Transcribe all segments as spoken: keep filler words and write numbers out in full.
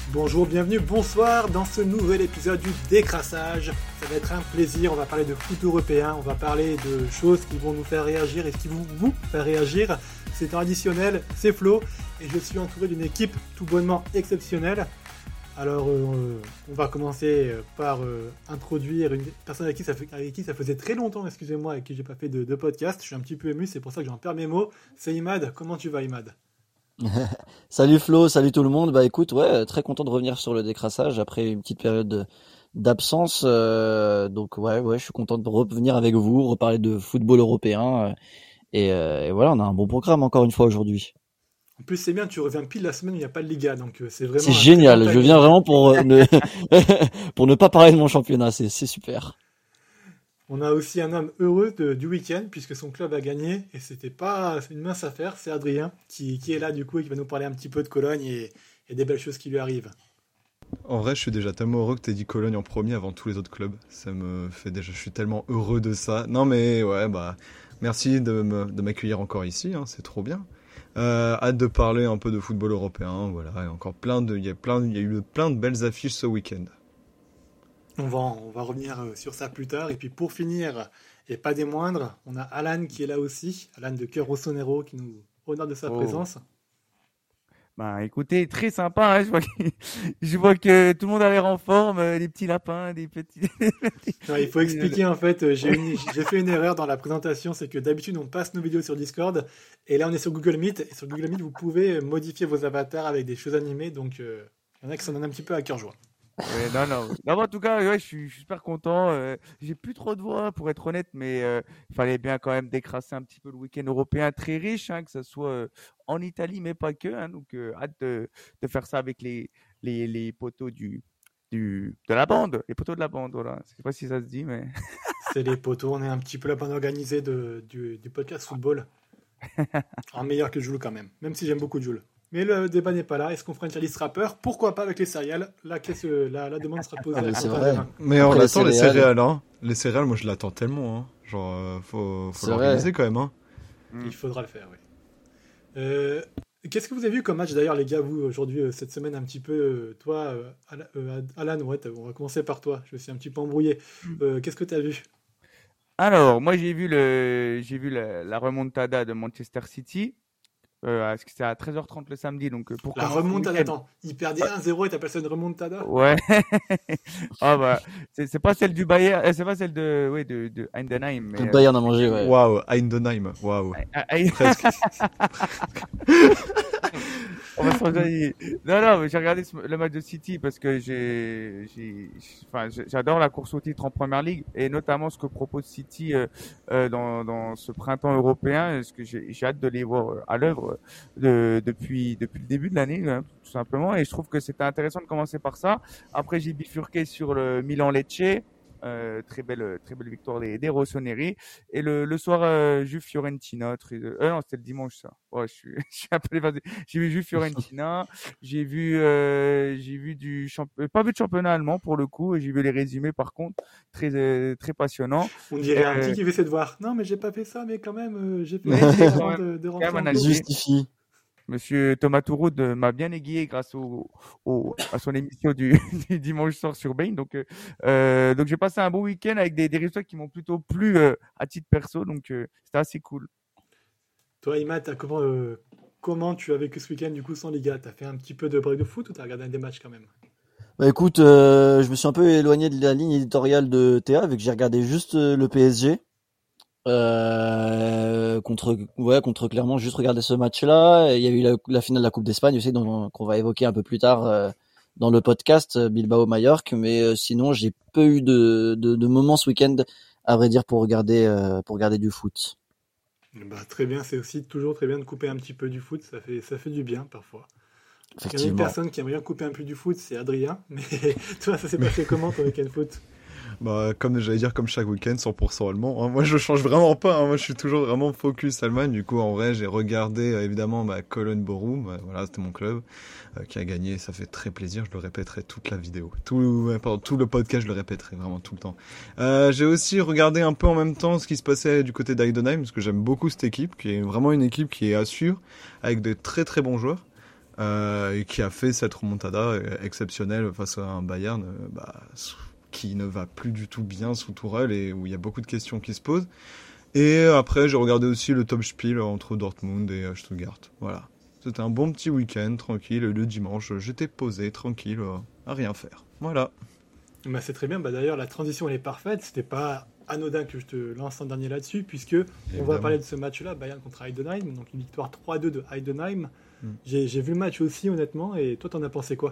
Bonjour, bienvenue, bonsoir dans ce nouvel épisode du Décrassage. Ça va être un plaisir, on va parler de foot européen, on va parler de choses qui vont nous faire réagir et qui vont vous faire réagir. C'est traditionnel, c'est Flo et je suis entouré d'une équipe tout bonnement exceptionnelle. Alors euh, on va commencer par euh, introduire une personne avec qui, ça fait, avec qui ça faisait très longtemps, excusez-moi, avec qui j'ai pas fait de, de podcast. Je suis un petit peu ému, c'est pour ça que j'en perds mes mots. C'est Imad, comment tu vas Imad ? Salut Flo, salut tout le monde. Bah écoute, ouais, très content de revenir sur le décrassage après une petite période de, d'absence. Euh, donc ouais, ouais, je suis content de revenir avec vous, reparler de football européen. Euh, et, euh, et voilà, on a un bon programme encore une fois aujourd'hui. En plus, c'est bien, tu reviens pile la semaine où il n'y a pas de Liga, donc euh, c'est vraiment. C'est génial. Je viens vraiment pour euh, ne pour ne pas parler de mon championnat. C'est c'est super. On a aussi un homme heureux de, du week-end puisque son club a gagné et c'était pas une mince affaire. C'est Adrien qui, qui est là du coup et qui va nous parler un petit peu de Cologne et, et des belles choses qui lui arrivent. En vrai, je suis déjà tellement heureux que t'aies dit Cologne en premier avant tous les autres clubs. Ça me fait déjà, je suis tellement heureux de ça. Non mais ouais, bah merci de, me, de m'accueillir encore ici, hein, c'est trop bien. Euh, hâte de parler un peu de football européen, voilà. Et encore plein de, il y a plein, il y a eu plein de belles affiches ce week-end. On va, on va revenir sur ça plus tard. Et puis pour finir, et pas des moindres, on a Alan qui est là aussi, Alan de Cœur Rossonero qui nous honore de sa oh. présence. Bah écoutez, très sympa, hein, je, vois que, je vois que tout le monde a l'air en forme, euh, des petits lapins, des petits... Ouais, il faut expliquer en fait, j'ai, une, j'ai fait une erreur dans la présentation, c'est que d'habitude on passe nos vidéos sur Discord, et là on est sur Google Meet, et sur Google Meet vous pouvez modifier vos avatars avec des choses animées, donc euh, il y en a qui s'en donnent un petit peu à cœur joie. Ouais, non, non. non en tout cas, ouais, je, suis, je suis super content. Euh, j'ai plus trop de voix, pour être honnête, mais euh, il fallait bien quand même décrasser un petit peu le week-end européen très riche, hein, que ce soit euh, en Italie, mais pas que. Hein, donc, euh, hâte de, de faire ça avec les, les, les poteaux du, du, de la bande. Les poteaux de la bande, voilà. Je sais pas si ça se dit, mais. C'est les poteaux. On est un petit peu la bande organisée de, du, du podcast football. En meilleur que Jules, quand même. Même si j'aime beaucoup Jules. Mais le débat n'est pas là. Est-ce qu'on fera une tier list rappeur ? Pourquoi pas avec les céréales ? La, la, la demande sera posée. Ah, mais à c'est vrai. Mais on attend les céréales, hein. Les céréales, moi je l'attends tellement, hein. Genre, euh, faut, faut l'organiser quand même, hein. Il faudra le faire, oui. Euh, qu'est-ce que vous avez vu comme match d'ailleurs, les gars, vous, aujourd'hui, euh, cette semaine, un petit peu, euh, toi, euh, Alan, ouais, on va commencer par toi. Je suis un petit peu embrouillé. Euh, qu'est-ce que tu as vu ? Alors, moi j'ai vu, le, j'ai vu la, la remontada de Manchester City. Euh, est-ce que c'est à treize heures trente le samedi, donc pour la remontada, attends, il perdait un zéro et t'appelles ça une remontada ? Ouais. Ah bah, c'est, c'est pas celle du Bayern, c'est pas celle de, oui, de, de Heidenheim. Le Bayern a mangé, ouais. Waouh, Heidenheim, waouh. Presque. On va se rejoindre. Non, non, mais j'ai regardé le match de City parce que j'ai, j'ai, enfin, j'adore la course au titre en Première Ligue et notamment ce que propose City euh, euh, dans, dans ce printemps européen. Parce que j'ai, j'ai hâte de les voir à l'œuvre de, depuis depuis le début de l'année, hein, tout simplement. Et je trouve que c'était intéressant de commencer par ça. Après, j'ai bifurqué sur le Milan-Lecce. Euh, très belle, très belle victoire des, des Rossoneri. Et le, le soir, euh, Juve Fiorentina. Très, euh, non, c'était le dimanche, ça. Ouais, je suis, je suis un peu évasé. J'ai vu Juve Fiorentina. j'ai vu, euh, j'ai vu du champ... pas vu de championnat allemand pour le coup. Et j'ai vu les résumés par contre, très, euh, très passionnant. On dirait euh... un petit qui veut essayer de voir. Non, mais j'ai pas fait ça, mais quand même, euh, j'ai fait avant de, de rentrer. Il justifie. Monsieur Thomas Touroud m'a bien aiguillé grâce au, au, à son émission du, du dimanche soir sur Bein. Donc, euh, donc j'ai passé un bon week-end avec des, des résultats qui m'ont plutôt plu euh, à titre perso. Donc, euh, c'était assez cool. Toi, Imad, comment, euh, comment tu as vécu ce week-end du coup sans Liga ? T'as fait un petit peu de break de foot ou t'as regardé des matchs quand même ? Bah écoute, euh, je me suis un peu éloigné de la ligne éditoriale de Théa, vu que j'ai regardé juste le P S G. Euh, contre ouais contre clairement juste regarder ce match-là. Il y a eu la, la finale de la Coupe d'Espagne aussi, dont qu'on va évoquer un peu plus tard euh, dans le podcast Bilbao-Mallorca. Mais euh, sinon, j'ai peu eu de, de de moments ce week-end, à vrai dire, pour regarder euh, pour regarder du foot. Bah très bien, c'est aussi toujours très bien de couper un petit peu du foot. Ça fait ça fait du bien parfois. Il y a une personne qui aimerait bien couper un peu du foot, c'est Adrien. Mais toi, ça s'est passé comment ton week-end foot ? Bah, comme j'allais dire, comme chaque week-end, cent pour cent allemand. Hein. Moi, je change vraiment pas. Hein. Moi, je suis toujours vraiment focus Allemagne. Du coup, en vrai, j'ai regardé euh, évidemment bah, Cologne-Bochum. Euh, voilà, c'était mon club euh, qui a gagné. Ça fait très plaisir. Je le répéterai toute la vidéo, tout, euh, pardon, tout le podcast, je le répéterai vraiment tout le temps. Euh, j'ai aussi regardé un peu en même temps ce qui se passait du côté d'Heidenheim parce que j'aime beaucoup cette équipe, qui est vraiment une équipe qui est à suivre avec de très très bons joueurs. euh, et qui a fait cette remontada exceptionnelle face à un Bayern euh, bah, qui ne va plus du tout bien sous Tourelle et où il y a beaucoup de questions qui se posent. Et après, j'ai regardé aussi le top spiel entre Dortmund et Stuttgart. Voilà. C'était un bon petit week-end, tranquille. Le dimanche, j'étais posé, tranquille, à rien faire. Voilà. Bah, c'est très bien. Bah, d'ailleurs, la transition, elle est parfaite. C'était pas anodin que je te lance un dernier là-dessus, puisque Évidemment. on va parler de ce match-là, Bayern contre Heidenheim. Donc, une victoire trois à deux de Heidenheim. Mm. J'ai, j'ai vu le match aussi, honnêtement. Et toi, t'en as pensé quoi ?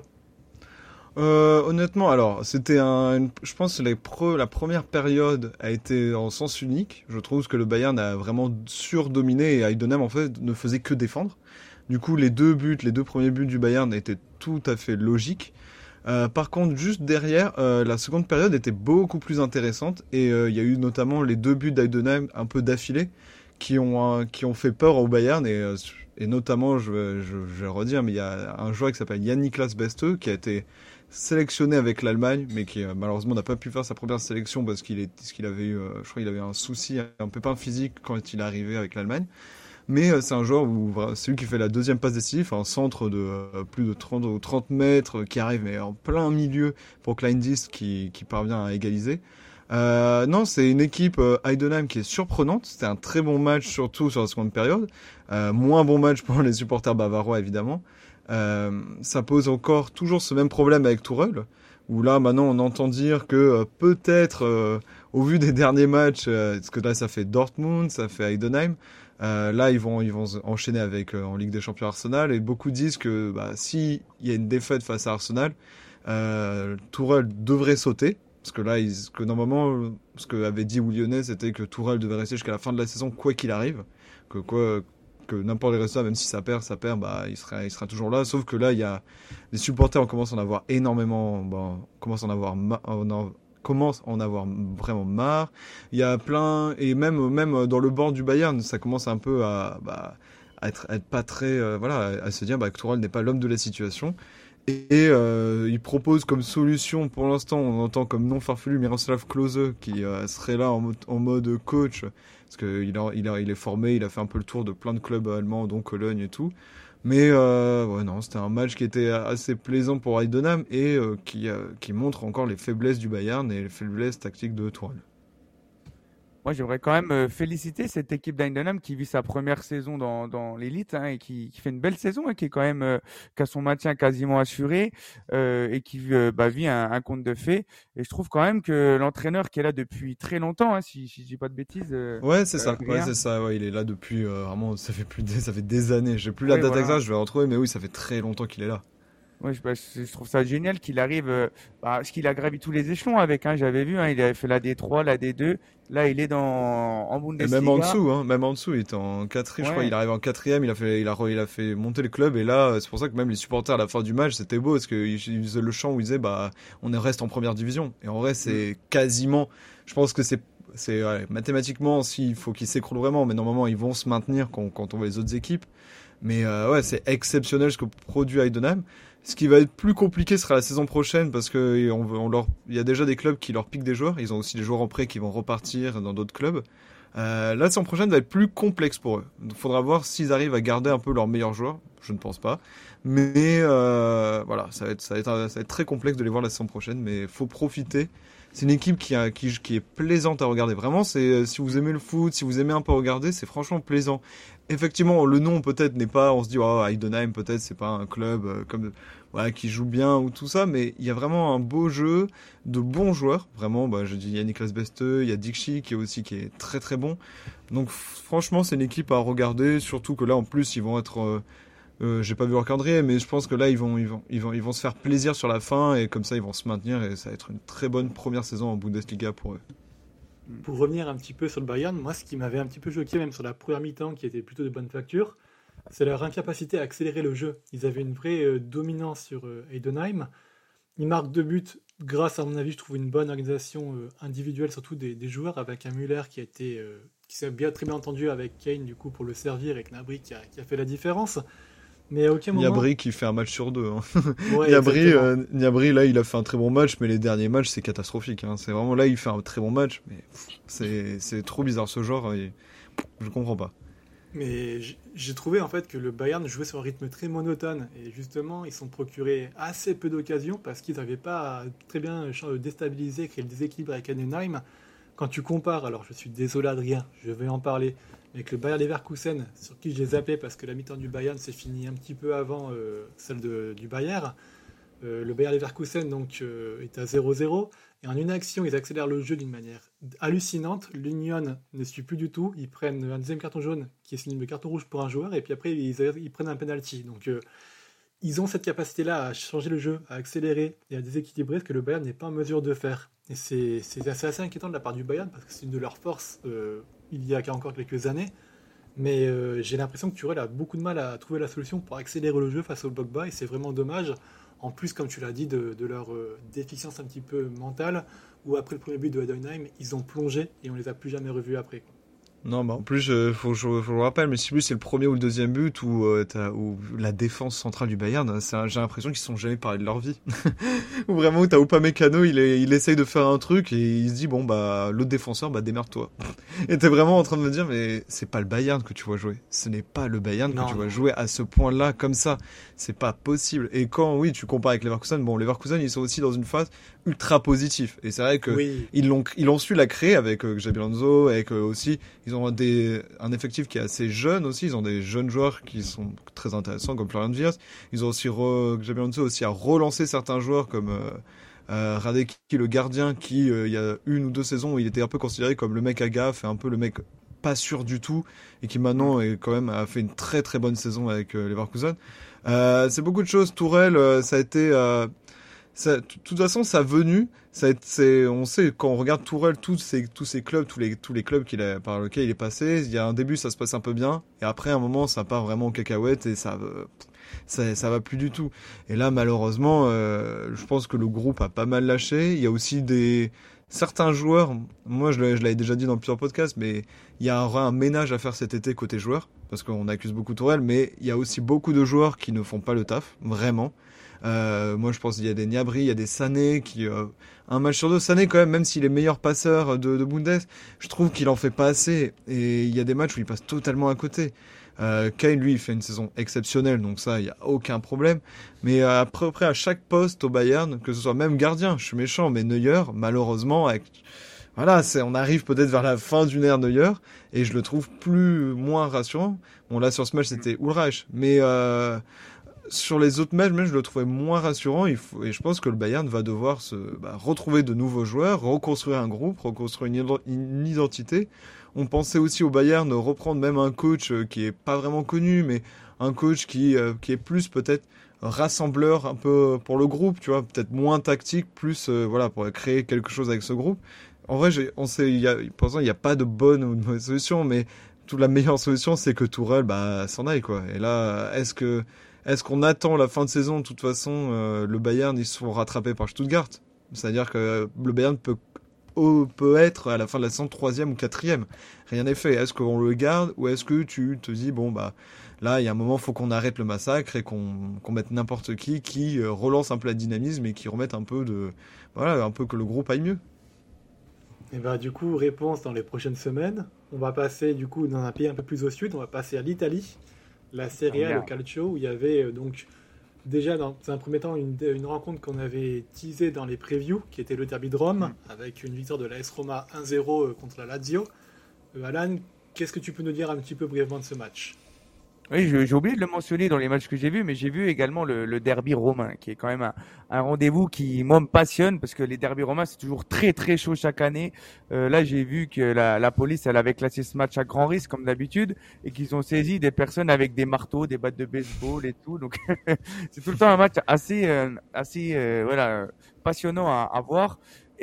Euh, honnêtement, alors, c'était un, une, je pense que les pre, la première période a été en sens unique. Je trouve que le Bayern a vraiment surdominé et Heidenheim, en fait, ne faisait que défendre. Du coup, les deux buts, les deux premiers buts du Bayern étaient tout à fait logiques. Euh, par contre, juste derrière, euh, la seconde période était beaucoup plus intéressante et il euh, y a eu notamment les deux buts d'Heidenheim un peu d'affilée qui ont, euh, qui ont fait peur au Bayern et, euh, et notamment, je, je, je vais le redire, mais il y a un joueur qui s'appelle Jan-Niklas Beste qui a été sélectionné avec l'Allemagne, mais qui euh, malheureusement n'a pas pu faire sa première sélection parce qu'il est, parce qu'il avait eu, euh, je crois qu'il avait un souci, un pépin physique quand il est arrivé avec l'Allemagne. Mais euh, c'est un joueur où c'est lui qui fait la deuxième passe décisive, un centre de euh, plus de trente ou trente mètres qui arrive mais en plein milieu pour Kleindienst qui, qui parvient à égaliser. Euh, non, c'est une équipe euh, Heidenheim qui est surprenante. C'était un très bon match, surtout sur la seconde période. Euh, moins bon match pour les supporters bavarois, évidemment. Euh, ça pose encore toujours ce même problème avec Tourelle, où là, maintenant, on entend dire que euh, peut-être, euh, au vu des derniers matchs, euh, parce que là, ça fait Dortmund, ça fait Heidenheim, euh, là, ils vont, ils vont enchaîner avec euh, en Ligue des Champions Arsenal, et beaucoup disent que bah, s'il y a une défaite face à Arsenal, euh, Tourelle devrait sauter. Parce que là, ils, que normalement, ce qu'avait dit Lyonnais, c'était que Tourelle devait rester jusqu'à la fin de la saison, quoi qu'il arrive. Que, quoi, que n'importe les résultats, même si ça perd, ça perd, bah, il sera, il sera toujours là. Sauf que là, il y a les supporters, on commence à en avoir énormément, bon, on commence à en avoir, on en, commence à en avoir vraiment marre. Il y a plein, et même, même dans le bord du Bayern, ça commence un peu à, bah, à être, à être pas très, euh, voilà, à se dire bah, que Tourelle n'est pas l'homme de la situation. Et euh, il propose comme solution, pour l'instant, on entend comme non farfelu Miroslav Klose qui euh, serait là en mode, en mode coach, parce qu'il a, il a, il est formé, il a fait un peu le tour de plein de clubs allemands, dont Cologne et tout. Mais euh, ouais, non, c'était un match qui était assez plaisant pour Heidenheim et euh, qui, euh, qui montre encore les faiblesses du Bayern et les faiblesses tactiques de Tourelle. Moi, j'aimerais quand même féliciter cette équipe d'Heidenheim qui vit sa première saison dans, dans l'élite hein, et qui, qui fait une belle saison, hein, qui est quand même euh, qui a son maintien quasiment assuré euh, et qui euh, bah, vit un, un conte de fées. Et je trouve quand même que l'entraîneur qui est là depuis très longtemps, hein, si, si je dis pas de bêtises. Euh, ouais, c'est euh, ça. Ouais, c'est ça. Ouais, il est là depuis euh, vraiment. Ça fait plus de, ça fait des années. J'ai plus la ouais, date voilà. exacte. Je vais retrouver, mais oui, ça fait très longtemps qu'il est là. Ouais, je, bah, je trouve ça génial qu'il arrive, euh, bah, parce qu'il a gravi tous les échelons avec. Hein, j'avais vu, hein, il avait fait la D trois, la D deux. Là, il est dans en Bundesliga. Et même en dessous, hein, même en dessous, il était en quatrième. Ouais. Je crois, il arrive en quatrième. Il a fait, il a, il a fait monter le club. Et là, c'est pour ça que même les supporters à la fin du match, c'était beau, parce qu'ils faisaient le chant où ils disaient, bah, on reste en première division. Et en vrai, c'est mmh. quasiment. Je pense que c'est, c'est ouais, mathématiquement, s'il faut qu'ils s'écroulent vraiment, mais normalement, ils vont se maintenir quand, quand on voit les autres équipes. Mais euh, ouais, c'est exceptionnel ce que produit Heidenheim. Ce qui va être plus compliqué sera la saison prochaine parce que on, on leur, il y a déjà des clubs qui leur piquent des joueurs. Ils ont aussi des joueurs en prêt qui vont repartir dans d'autres clubs. Euh, la saison prochaine va être plus complexe pour eux. Il faudra voir s'ils arrivent à garder un peu leurs meilleurs joueurs. Je ne pense pas. Mais euh, voilà, ça va, être, ça, va être, ça va être très complexe de les voir la saison prochaine. Mais il faut profiter. C'est une équipe qui, a, qui, qui est plaisante à regarder. Vraiment, c'est, si vous aimez le foot, si vous aimez un peu regarder, c'est franchement plaisant. Effectivement, le nom peut-être n'est pas, on se dit, oh, Heidenheim, peut-être c'est pas un club euh, comme, ouais, qui joue bien ou tout ça, mais il y a vraiment un beau jeu de bons joueurs. Vraiment, bah, je dis, il y a Niklas Beste, il y a Dixie qui est aussi qui est très très bon. Donc franchement, c'est une équipe à regarder, surtout que là en plus ils vont être, euh, euh, j'ai pas vu leur calendrier, mais je pense que là ils vont, ils vont, ils vont, ils vont se faire plaisir sur la fin et comme ça ils vont se maintenir et ça va être une très bonne première saison en Bundesliga pour eux. Pour revenir un petit peu sur le Bayern, moi ce qui m'avait un petit peu choqué, même sur la première mi-temps qui était plutôt de bonne facture, c'est leur incapacité à accélérer le jeu. Ils avaient une vraie euh, dominance sur euh, Heidenheim. Ils marquent deux buts grâce, à mon avis, je trouve une bonne organisation euh, individuelle, surtout des, des joueurs, avec un Müller qui a été, euh, qui s'est bien très bien entendu avec Kane du coup pour le servir et Gnabry qui a, qui a fait la différence. Mais à aucun moment. Gnabry qui fait un match sur deux. Hein. Ouais, Gnabry, euh, Gnabry, là, il a fait un très bon match, mais les derniers matchs, c'est catastrophique. Hein. C'est vraiment là, il fait un très bon match, mais pff, c'est, c'est trop bizarre ce genre. Et, pff, je comprends pas. Mais j- j'ai trouvé en fait que le Bayern jouait sur un rythme très monotone et justement ils se sont procurés assez peu d'occasions parce qu'ils n'arrivaient pas à très bien ch- déstabiliser, créer le déséquilibre avec Heidenheim. Quand tu compares, alors je suis désolé Adrien, je vais en parler, mais avec le Bayer Leverkusen sur qui j'ai zappé parce que la mi-temps du Bayern s'est finie un petit peu avant euh, celle de- du Bayern. Euh, le Bayer Leverkusen donc, euh, est à zéro zéro. Et en une action, ils accélèrent le jeu d'une manière hallucinante. L'Union ne suit plus du tout. Ils prennent un deuxième carton jaune qui est signé de carton rouge pour un joueur. Et puis après, ils, ils prennent un penalty. Donc euh, ils ont cette capacité-là à changer le jeu, à accélérer et à déséquilibrer ce que le Bayern n'est pas en mesure de faire. Et c'est, c'est assez, assez inquiétant de la part du Bayern parce que c'est une de leurs forces euh, il y a encore quelques années. Mais euh, j'ai l'impression que Tuchel a beaucoup de mal à trouver la solution pour accélérer le jeu face au bloc bas et c'est vraiment dommage. En plus, comme tu l'as dit, de, de leur euh, déficience un petit peu mentale, où après le premier but de Heidenheim, ils ont plongé et on les a plus jamais revus après. Non, bah en plus, euh, faut, que je, faut que je le rappelle, mais si plus c'est le premier ou le deuxième but où, euh, t'as, où la défense centrale du Bayern, c'est un- j'ai l'impression qu'ils se sont jamais parlé de leur vie. Ou vraiment, où t'as Upamecano, il, est, il essaye de faire un truc et il se dit, bon, bah, l'autre défenseur, bah, démerde-toi. Et t'es vraiment en train de me dire, mais c'est pas le Bayern que tu vois jouer. Ce n'est pas le Bayern Non, que tu non. vois jouer à ce point-là, comme ça. C'est pas possible. Et quand, oui, tu compares avec Leverkusen, bon, Leverkusen, ils sont aussi dans une phase ultra positive. Et c'est vrai que Oui, ils l'ont, ils ont su la créer avec euh, Xabi Alonso, avec euh, aussi, ils ont des, un effectif qui est assez jeune aussi. Ils ont des jeunes joueurs qui sont très intéressants comme Florian Wirtz. Ils ont aussi, re, Xabi Alonso aussi a relancé certains joueurs comme euh, euh, Radecki, le gardien, qui euh, il y a une ou deux saisons où il était un peu considéré comme le mec à gaffe et un peu le mec pas sûr du tout et qui maintenant est quand même a fait une très très bonne saison avec euh, Leverkusen. Euh, c'est beaucoup de choses. Tourelle, euh, ça a été euh, ça, de toute façon, sa venue, ça a été- c'est, on sait quand on regarde Tourelle, tous ces, tous ces clubs, tous les, tous les clubs qu'il a, par lesquels il est passé, il y a un début, ça se passe un peu bien, et après, à un moment, ça part vraiment en cacahuète et ça, euh, ça, ça va plus du tout. Et là, malheureusement, euh, je pense que le groupe a pas mal lâché. Il y a aussi des certains joueurs. Moi, je l'avais, je l'avais déjà dit dans plusieurs podcasts, mais il y a un, un ménage à faire cet été côté joueurs, parce qu'on accuse beaucoup Tourelle, mais il y a aussi beaucoup de joueurs qui ne font pas le taf, vraiment. Euh, moi, je pense qu'il y a des Gnabry, il y a des Sané qui, euh, un match sur deux, Sané quand même, même s'il est meilleur passeur de, de Bundes, je trouve qu'il en fait pas assez. Et il y a des matchs où il passe totalement à côté. Euh, Kane, lui, il fait une saison exceptionnelle, donc ça, il y a aucun problème. Mais euh, à peu près à chaque poste au Bayern, que ce soit même gardien, je suis méchant, mais Neuer, malheureusement, avec voilà, c'est, on arrive peut-être vers la fin d'une ère Neuer et je le trouve plus moins rassurant. Bon là sur ce match c'était Ulreich, mais euh, sur les autres matchs, même, je le trouvais moins rassurant. Il faut, et je pense que le Bayern va devoir se bah, retrouver de nouveaux joueurs, reconstruire un groupe, reconstruire une, une identité. On pensait aussi au Bayern de reprendre même un coach euh, qui est pas vraiment connu, mais un coach qui, euh, qui est plus peut-être rassembleur un peu pour le groupe, tu vois, peut-être moins tactique, plus euh, voilà pour créer quelque chose avec ce groupe. En vrai, j'ai, on sait, il y a, pour l'instant, il n'y a pas de bonne ou de mauvaise solution, mais toute la meilleure solution, c'est que Tourelle bah, s'en aille, quoi. Et là, est-ce que est-ce qu'on attend la fin de saison? De toute façon, euh, le Bayern, ils se font rattraper par Stuttgart. C'est-à-dire que le Bayern peut, oh, peut être à la fin de la saison troisième ou quatrième. Rien n'est fait. Est-ce qu'on le garde ou est-ce que tu te dis, bon, bah, là, il y a un moment, il faut qu'on arrête le massacre et qu'on, qu'on mette n'importe qui qui euh, relance un peu la dynamisme et qui remette un peu de, voilà, un peu que le groupe aille mieux. et bah du coup, réponse dans les prochaines semaines. On va passer du coup dans un pays un peu plus au sud, on va passer à l'Italie, la Serie A, Ah, le merde. Calcio, où il y avait euh, donc déjà dans un premier temps une, une rencontre qu'on avait teasée dans les previews, qui était le derby de Rome, avec une victoire de l'A S Roma un zéro euh, contre la Lazio. Euh, Alan, qu'est-ce que tu peux nous dire un petit peu brièvement de ce match? Oui, je- j'ai oublié de le mentionner dans les matchs que j'ai vus, mais j'ai vu également le, le derby romain, qui est quand même un, un rendez-vous qui, moi, me passionne, parce que les derbys romains, c'est toujours très, très chaud chaque année. Euh, là, j'ai vu que la, la police, elle avait classé ce match à grand risque, comme d'habitude, et qu'ils ont saisi des personnes avec des marteaux, des battes de baseball et tout. Donc, c'est tout le temps un match assez, euh, assez, euh, voilà, passionnant à, à voir.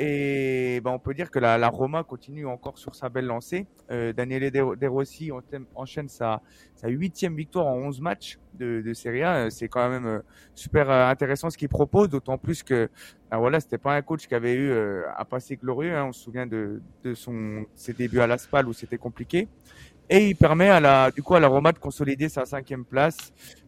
Et ben, on peut dire que la, la Roma continue encore sur sa belle lancée. Euh, Daniele De, De Rossi enchaîne enchaîne sa, sa huitième victoire en onze matchs de, de Serie A. C'est quand même euh, super euh, intéressant ce qu'il propose, d'autant plus que ben voilà, c'était pas un coach qui avait eu euh, un passé glorieux. Hein. On se souvient de, de son ses débuts à la Spal où c'était compliqué. Et il permet à la, du coup, à la Roma de consolider sa cinquième place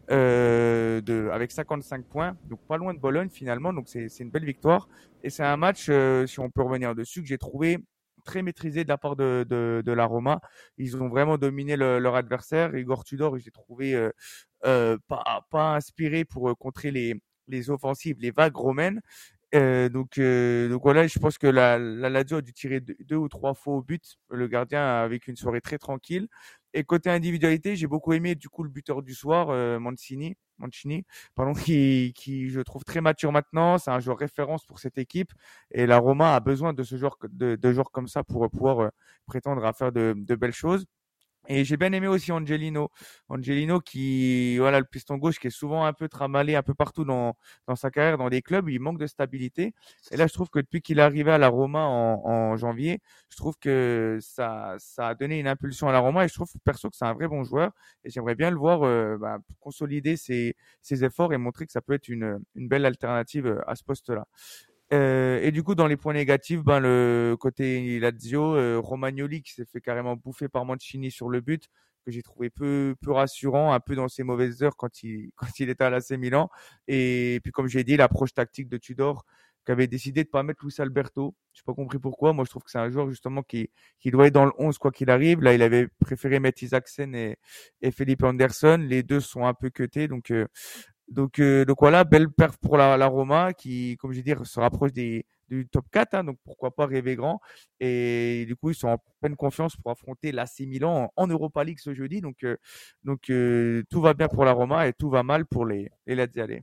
euh, de, avec cinquante-cinq points, donc pas loin de Bologne finalement. Donc c'est, c'est une belle victoire. Et c'est un match, euh, si on peut revenir dessus, que j'ai trouvé très maîtrisé de la part de, de, de la Roma. Ils ont vraiment dominé le, leur adversaire. Igor Tudor, j'ai trouvé euh, euh, pas, pas inspiré pour euh, contrer les, les offensives, les vagues romaines. Euh, donc, euh, donc voilà, je pense que la, la Lazio a dû tirer deux, deux ou trois fois au but. Le gardien a vécu une soirée très tranquille. Et côté individualité, j'ai beaucoup aimé du coup le buteur du soir, euh, Mancini, Mancini, pardon, qui, qui je trouve très mature maintenant. C'est un joueur référence pour cette équipe. Et la Roma a besoin de ce genre de, de joueurs comme ça pour pouvoir euh, prétendre à faire de, de belles choses. Et j'ai bien aimé aussi Angelino. Angelino qui, voilà, le piston gauche qui est souvent un peu tramalé un peu partout dans, dans sa carrière, dans les clubs. Il manque de stabilité. Et là, je trouve que depuis qu'il est arrivé à la Roma en, en janvier, je trouve que ça, ça a donné une impulsion à la Roma et je trouve perso que c'est un vrai bon joueur. Et j'aimerais bien le voir euh, bah, consolider ses, ses efforts et montrer que ça peut être une, une belle alternative à ce poste-là. Euh, et du coup, dans les points négatifs, ben le côté Lazio, euh, Romagnoli qui s'est fait carrément bouffer par Mancini sur le but, que j'ai trouvé peu peu rassurant, un peu dans ses mauvaises heures quand il quand il était à l'A C Milan. Et puis comme j'ai dit, l'approche tactique de Tudor, qui avait décidé de pas mettre Luis Alberto. J'ai pas compris pourquoi. Moi, je trouve que c'est un joueur justement qui qui doit être dans le onze quoi qu'il arrive. Là, il avait préféré mettre Isaacsen et et Felipe Anderson. Les deux sont un peu cutés, donc. Euh, Donc, euh, donc voilà, belle perf pour la, la Roma qui, comme je dis, se rapproche des, du top quatre, hein, donc pourquoi pas rêver grand. Et du coup, ils sont en pleine confiance pour affronter l'A C Milan en, en Europa League ce jeudi. Donc, euh, donc euh, tout va bien pour la Roma et tout va mal pour les, les Laziale.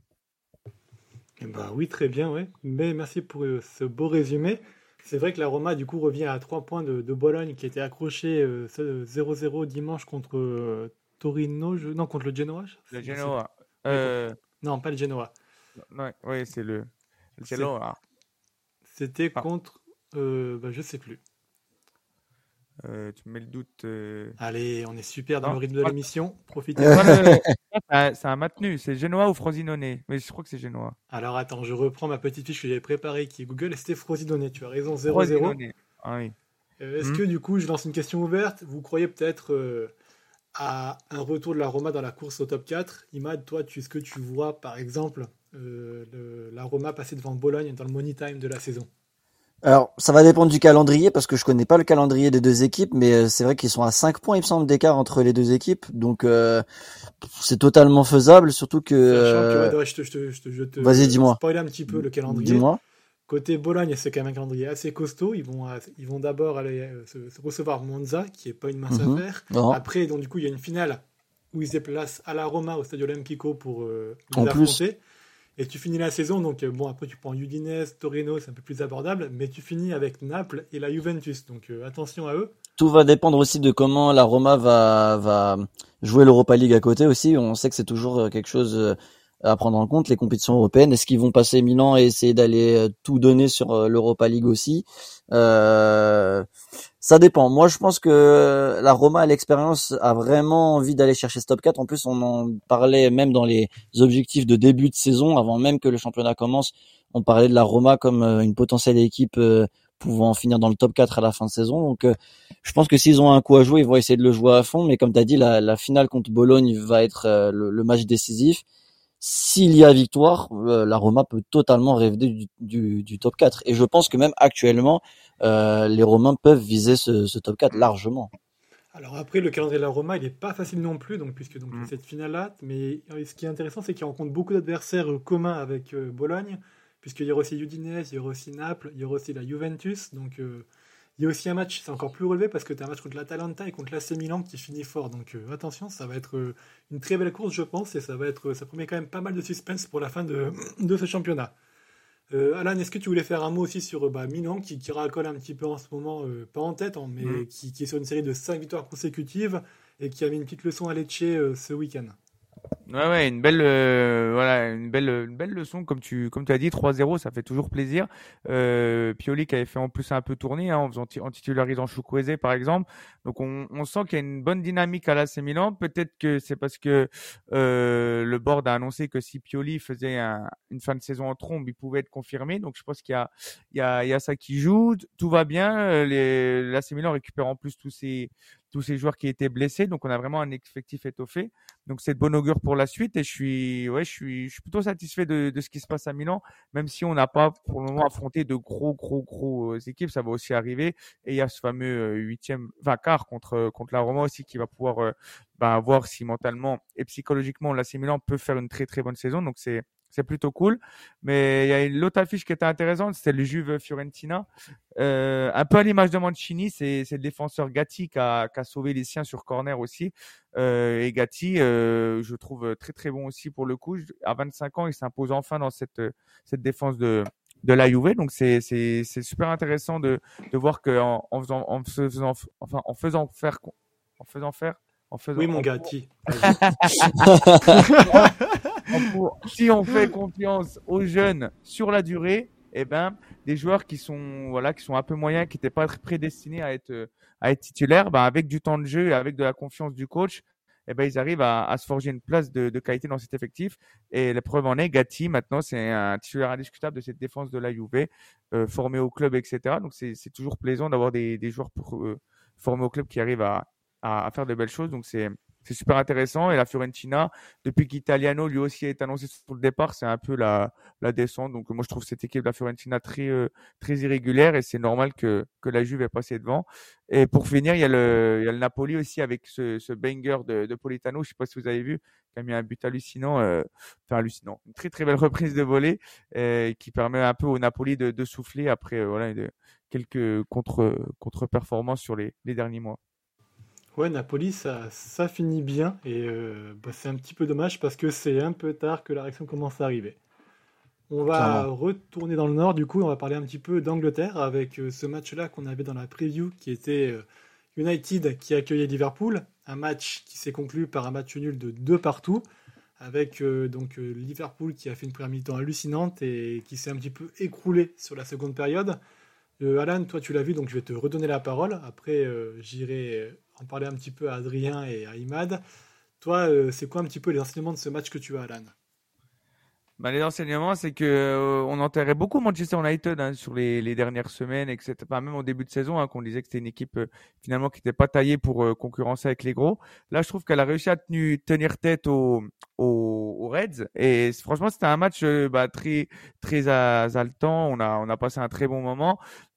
Eh ben oui, très bien, ouais. Mais merci pour euh, ce beau résumé. C'est vrai que la Roma, du coup, revient à trois points de, de Bologne qui était accroché euh, ce zéro zéro dimanche contre euh, Torino, je... non, contre le Genoa. je- Le je sais Genoa. plus. Euh, Non, pas le Genoa. ouais, ouais, c'est le, le C'est- Genoa. C'était Ah, contre, euh, bah, je sais plus. euh, tu me mets le doute. Euh... Allez, on est super dans le Non, rythme de pas- l'émission. c'est Profitez. pas le- c'est un, c'est un maintenu. C'est Genoa ou Frosinone. Mais je crois que c'est Genoa. Alors attends, je reprends ma petite fiche que j'avais préparée qui est Google et c'était Frosinone. Tu as raison, zéro zéro. Frosinone. Ah oui. Euh, Est-ce Hmm. que du coup, je lance une question ouverte? Vous croyez peut-être euh, à un retour de la Roma dans la course au top quatre? Imad, toi, tu, est-ce que tu vois par exemple euh, le- la Roma passer devant Bologne dans le money time de la saison? Alors, ça va dépendre du calendrier parce que je connais pas le calendrier des deux équipes, mais euh, c'est vrai qu'ils sont à cinq points, il me semble, d'écart entre les deux équipes. Donc, euh, c'est totalement faisable, surtout que... Sachant que, ouais, euh, ouais, je te, je te, je te, je te Vas-y, dis-moi. spoiler un petit peu le calendrier. Dis-moi. Côté Bologne, c'est quand même un calendrier assez costaud. Ils vont, à- ils vont d'abord aller euh, se, se recevoir Monza, qui est pas une mince Mhm. affaire. Non. Après, donc du coup, il y a une finale où ils se déplacent à la Roma au Stadio Olimpico pour euh, les En plus. affronter. Et tu finis la saison, donc euh, bon, après tu prends Udinese, Torino, c'est un peu plus abordable, mais tu finis avec Naples et la Juventus. Donc euh, attention à eux. Tout va dépendre aussi de comment la Roma va, va jouer l'Europa League à côté aussi. On sait que c'est toujours euh, quelque chose euh, à prendre en compte, les compétitions européennes. Est-ce qu'ils vont passer Milan et essayer d'aller euh, tout donner sur euh, l'Europa League aussi? Euh, ça dépend. Moi, je pense que la Roma a l'expérience, a vraiment envie d'aller chercher ce top quatre. En plus, on en parlait même dans les objectifs de début de saison, avant même que le championnat commence. On parlait de la Roma comme euh, une potentielle équipe euh, pouvant finir dans le top quatre à la fin de saison. Donc, euh, je pense que s'ils ont un coup à jouer, ils vont essayer de le jouer à fond. Mais comme tu as dit, la, la finale contre Bologne va être euh, le, le match décisif. S'il y a victoire, euh, la Roma peut totalement rêver du, du, du top quatre. Et je pense que même actuellement, euh, les Romains peuvent viser ce, ce top quatre largement. Alors après, le calendrier de la Roma, il n'est pas facile non plus, donc, puisque donc, il y a Mm. cette finale-là. Mais euh, ce qui est intéressant, c'est qu'il rencontre beaucoup d'adversaires euh, communs avec euh, Bologne, puisqu'il y aura aussi Udinese, il y aura aussi Naples, il y aura aussi la Juventus. Donc euh, il y a aussi un match, c'est encore plus relevé, parce que tu as un match contre l'Atalanta et contre l'A C Milan qui finit fort. Donc euh, attention, ça va être euh, une très belle course, je pense, et ça va être, ça promet quand même pas mal de suspense pour la fin de, de ce championnat. Euh, Alan, est-ce que tu voulais faire un mot aussi sur euh, bah, Milan qui, qui racole un petit peu en ce moment, euh, pas en tête, hein, mais Mm. qui, qui est sur une série de cinq victoires consécutives et qui a mis une petite leçon à Lecce euh, ce week-end? Ouais, ouais, une belle, euh, voilà, une belle, une belle leçon, comme tu, comme tu as dit, trois zéro, ça fait toujours plaisir. Euh, Pioli qui avait fait en plus un peu tourner, hein, en faisant, ti- en titularisant Chukwueze, par exemple. Donc, on, on sent qu'il y a une bonne dynamique à l'A C Milan. Peut-être que c'est parce que, euh, le board a annoncé que si Pioli faisait un- une fin de saison en trombe, il pouvait être confirmé. Donc, je pense qu'il y a, il y a, il y a ça qui joue. Tout va bien. Euh, Les, l'A C Milan récupère en plus tous ses, tous ces joueurs qui étaient blessés. Donc, on a vraiment un effectif étoffé. Donc, c'est de bon augure pour la suite. Et je suis, ouais, je suis, je suis plutôt satisfait de, de ce qui se passe à Milan, même si on n'a pas pour le moment affronté de gros, gros, gros équipes. Ça va aussi arriver. Et il y a ce fameux huitième, enfin, quart contre, contre la Roma aussi qui va pouvoir euh, bah, voir si mentalement et psychologiquement, l'A C Milan peut faire une très, très bonne saison. Donc, c'est, c'est plutôt cool. Mais il y a une autre affiche qui était intéressante, c'était le Juve Fiorentina. Euh, un peu à l'image de Mancini, c'est, c'est le défenseur Gatti qui a, qui a sauvé les siens sur corner aussi. Euh, et Gatti, euh, je trouve très très bon aussi pour le coup. À vingt-cinq ans, il s'impose enfin dans cette cette défense de de la Juve. Donc c'est c'est c'est super intéressant de de voir que en, en faisant en faisant enfin en faisant faire en faisant faire en faisant oui mon en, Gatti. si on fait confiance aux jeunes sur la durée, eh ben, des joueurs qui sont, voilà, qui sont un peu moyens, qui n'étaient pas prédestinés à être, à être titulaires, ben, avec du temps de jeu et avec de la confiance du coach, eh ben, ils arrivent à, à se forger une place de, de qualité dans cet effectif. Et la preuve en est, Gatti, maintenant, c'est un titulaire indiscutable de cette défense de la Juve, euh, formé au club, et cetera. Donc, c'est, c'est toujours plaisant d'avoir des, des joueurs pour, euh, formés au club qui arrivent à, à, à faire de belles choses. Donc, c'est, c'est super intéressant. Et la Fiorentina, depuis qu'Italiano lui aussi est annoncé sur le départ, c'est un peu la, la descente. Donc moi je trouve cette équipe de la Fiorentina très euh, très irrégulière et c'est normal que que la Juve est passée devant. Et pour finir, il y a le il y a le Napoli aussi avec ce, ce banger de, de Politano. Je sais pas si vous avez vu, qui a mis un but hallucinant, euh, enfin hallucinant, une très très belle reprise de volée euh, qui permet un peu au Napoli de, de souffler après euh, voilà de, quelques contre contre performances sur les les derniers mois. Ouais, Napoli, ça, ça finit bien et euh, bah, c'est un petit peu dommage parce que c'est un peu tard que la réaction commence à arriver. On va Clairement. retourner dans le nord, du coup, on va parler un petit peu d'Angleterre avec euh, ce match-là qu'on avait dans la preview qui était euh, United qui accueillait Liverpool, un match qui s'est conclu par un match nul de deux partout avec euh, donc euh, Liverpool qui a fait une première mi-temps hallucinante et qui s'est un petit peu écroulé sur la seconde période. Euh, Alan, toi tu l'as vu, donc je vais te redonner la parole. Après, euh, j'irai en parler un petit peu à Adrien et à Imad. Toi, euh, c'est quoi un petit peu les enseignements de ce match que tu as, Alan? Bah, les enseignements, c'est que euh, on enterrait beaucoup Manchester United hein, sur les, les dernières semaines, et cetera. Enfin, même au début de saison, hein, qu'on disait que c'était une équipe euh, finalement qui n'était pas taillée pour euh, concurrencer avec les gros. Là, je trouve qu'elle a réussi à tenu, tenir tête aux, aux, aux Reds. Et franchement, c'était un match euh, bah, très très exaltant. On a on a passé un très bon moment.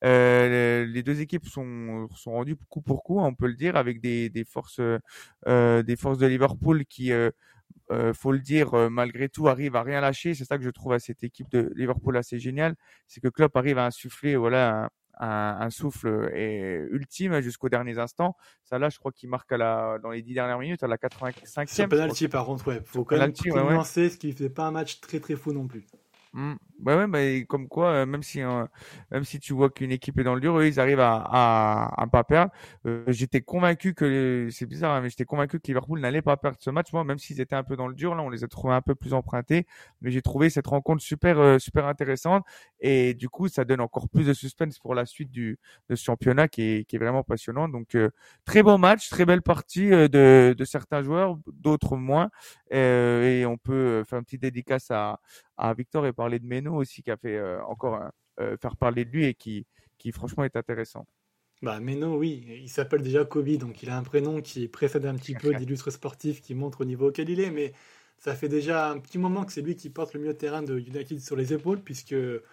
Euh, les deux équipes sont sont rendues coup pour coup, on peut le dire, avec des des forces euh, des forces de Liverpool qui euh, euh, faut le dire, euh, malgré tout, arrive à rien lâcher. C'est ça que je trouve à cette équipe de Liverpool assez génial, c'est que Klopp arrive à insuffler, voilà, un, un, un souffle et ultime jusqu'aux derniers instants. Ça là, je crois qu'il marque à la, dans les dix dernières minutes, à la quatre-vingt-cinquième. Sur penalty, par contre, ouais, faut quand penalty, même ouais, ouais. nuancer, ce qui fait pas un match très très fou non plus. Mmh. Ouais, ouais, bah, comme quoi, euh, même si, euh, même si tu vois qu'une équipe est dans le dur, eux, ils arrivent à, à, à pas perdre. Euh, j'étais convaincu que, c'est bizarre, hein, mais j'étais convaincu que Liverpool n'allait pas perdre ce match. Moi, même s'ils étaient un peu dans le dur, là, on les a trouvés un peu plus empruntés. Mais j'ai trouvé cette rencontre super, euh, super intéressante. Et du coup, ça donne encore plus de suspense pour la suite du, de ce championnat qui est, qui est vraiment passionnant. Donc, euh, très bon match, très belle partie euh, de, de certains joueurs, d'autres moins. Euh, et on peut faire une petite dédicace à, à Victor et parler de Meno aussi qui a fait euh, encore euh, faire parler de lui et qui, qui franchement est intéressant. Bah Meno, oui, il s'appelle déjà Kobe, donc il a un prénom qui précède un petit peu d'illustres sportifs qui montre au niveau auquel il est, mais ça fait déjà un petit moment que c'est lui qui porte le milieu de terrain de United sur les épaules, puisque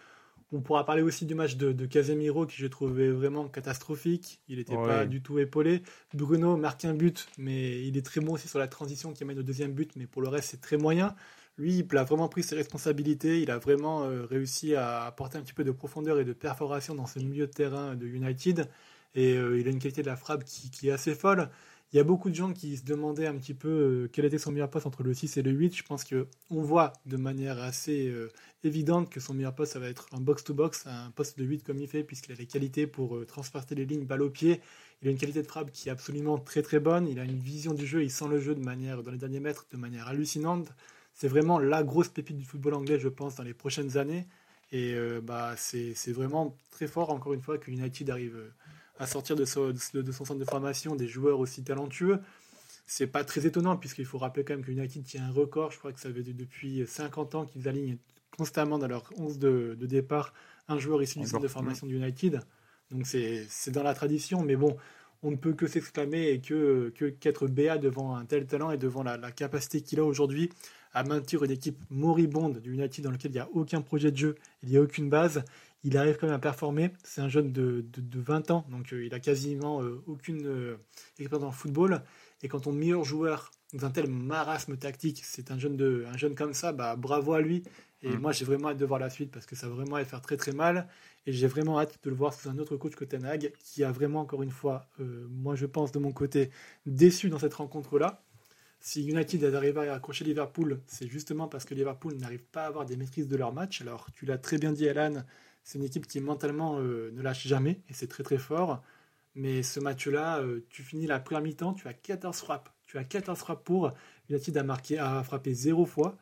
on pourra parler aussi du match de, de Casemiro qui je trouvais vraiment catastrophique, il n'était Ouais. pas du tout épaulé. Bruno marque un but, mais il est très bon aussi sur la transition qui amène au deuxième but, mais pour le reste c'est très moyen. Lui, il a vraiment pris ses responsabilités, il a vraiment euh, réussi à apporter un petit peu de profondeur et de perforation dans ce milieu de terrain de United. Et euh, il a une qualité de la frappe qui, qui est assez folle. Il y a beaucoup de gens qui se demandaient un petit peu euh, quel était son meilleur poste entre le six et le huit. Je pense qu'on voit de manière assez euh, évidente que son meilleur poste, ça va être un box-to-box, un poste de huit comme il fait, puisqu'il a les qualités pour euh, transporter les lignes balle au pied. Il a une qualité de frappe qui est absolument très très bonne. Il a une vision du jeu, il sent le jeu de manière, dans les derniers mètres de manière hallucinante. C'est vraiment la grosse pépite du football anglais, je pense, dans les prochaines années. Et euh, bah, c'est, c'est vraiment très fort, encore une fois, que United arrive euh, à sortir de, so, de, de son centre de formation des joueurs aussi talentueux. C'est pas très étonnant, puisqu'il faut rappeler quand même que United tient un record. Je crois que ça fait depuis cinquante ans qu'ils alignent constamment dans leur onze de, de départ un joueur issu du centre de formation de United. Donc c'est, c'est dans la tradition, mais bon, on ne peut que s'exclamer et que, que qu'être béat devant un tel talent et devant la, la capacité qu'il a aujourd'hui à maintenir une équipe moribonde du United dans laquelle il n'y a aucun projet de jeu, il n'y a aucune base. Il arrive quand même à performer. C'est un jeune de, de, de vingt ans, donc euh, il a quasiment euh, aucune euh, expérience dans le football. Et quand ton meilleur joueur dans un tel marasme tactique, c'est un jeune, de, un jeune comme ça, bah, bravo à lui. Et mmh. moi, j'ai vraiment hâte de voir la suite parce que ça va vraiment aller faire très très mal. Et j'ai vraiment hâte de le voir sous un autre coach que Ten Hag, qui a vraiment, encore une fois, euh, moi je pense de mon côté, déçu dans cette rencontre-là. Si United est arrivé à accrocher Liverpool, c'est justement parce que Liverpool n'arrive pas à avoir des maîtrises de leur match. Alors, tu l'as très bien dit, Alan, c'est une équipe qui mentalement euh, ne lâche jamais, et c'est très très fort. Mais ce match-là, euh, tu finis la première mi-temps, tu as quatorze frappes. Tu as quatorze frappes pour. United a, marqué, a frappé zéro fois.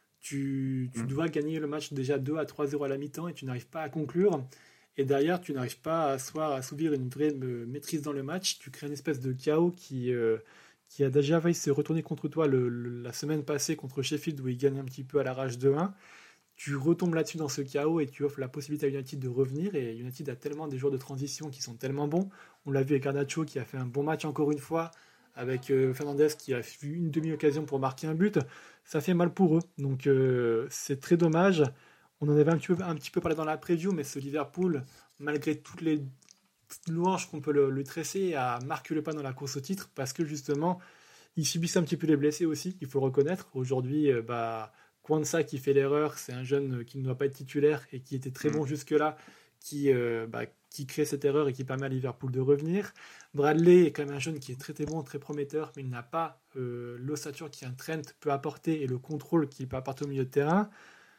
Tu, tu mmh. dois gagner le match déjà deux à trois zéro à la mi-temps et tu n'arrives pas à conclure. Et derrière, tu n'arrives pas à asseoir, à assouvir une vraie maîtrise dans le match. Tu crées une espèce de chaos qui... Euh, qui a déjà failli se retourner contre toi le, le, la semaine passée contre Sheffield où il gagne un petit peu à l'arrache deux un. Tu retombes là-dessus dans ce chaos et tu offres la possibilité à United de revenir. Et United a tellement des joueurs de transition qui sont tellement bons. On l'a vu avec Garnacho qui a fait un bon match encore une fois, avec euh, Fernandes qui a eu une demi-occasion pour marquer un but. Ça fait mal pour eux. Donc euh, c'est très dommage. On en avait un petit peu, un petit peu parlé dans la preview, mais ce Liverpool, malgré toutes les louange qu'on peut le, le tresser à marquer le pas dans la course au titre parce que justement il subissait un petit peu les blessés aussi, il faut le reconnaître. Aujourd'hui, euh, bah, Kwanza qui fait l'erreur, c'est un jeune qui ne doit pas être titulaire et qui était très bon jusque-là, qui, euh, bah, qui crée cette erreur et qui permet à Liverpool de revenir. Bradley est quand même un jeune qui est très très bon, très prometteur, mais il n'a pas euh, l'ossature qu'un Trent peut apporter et le contrôle qu'il peut apporter au milieu de terrain.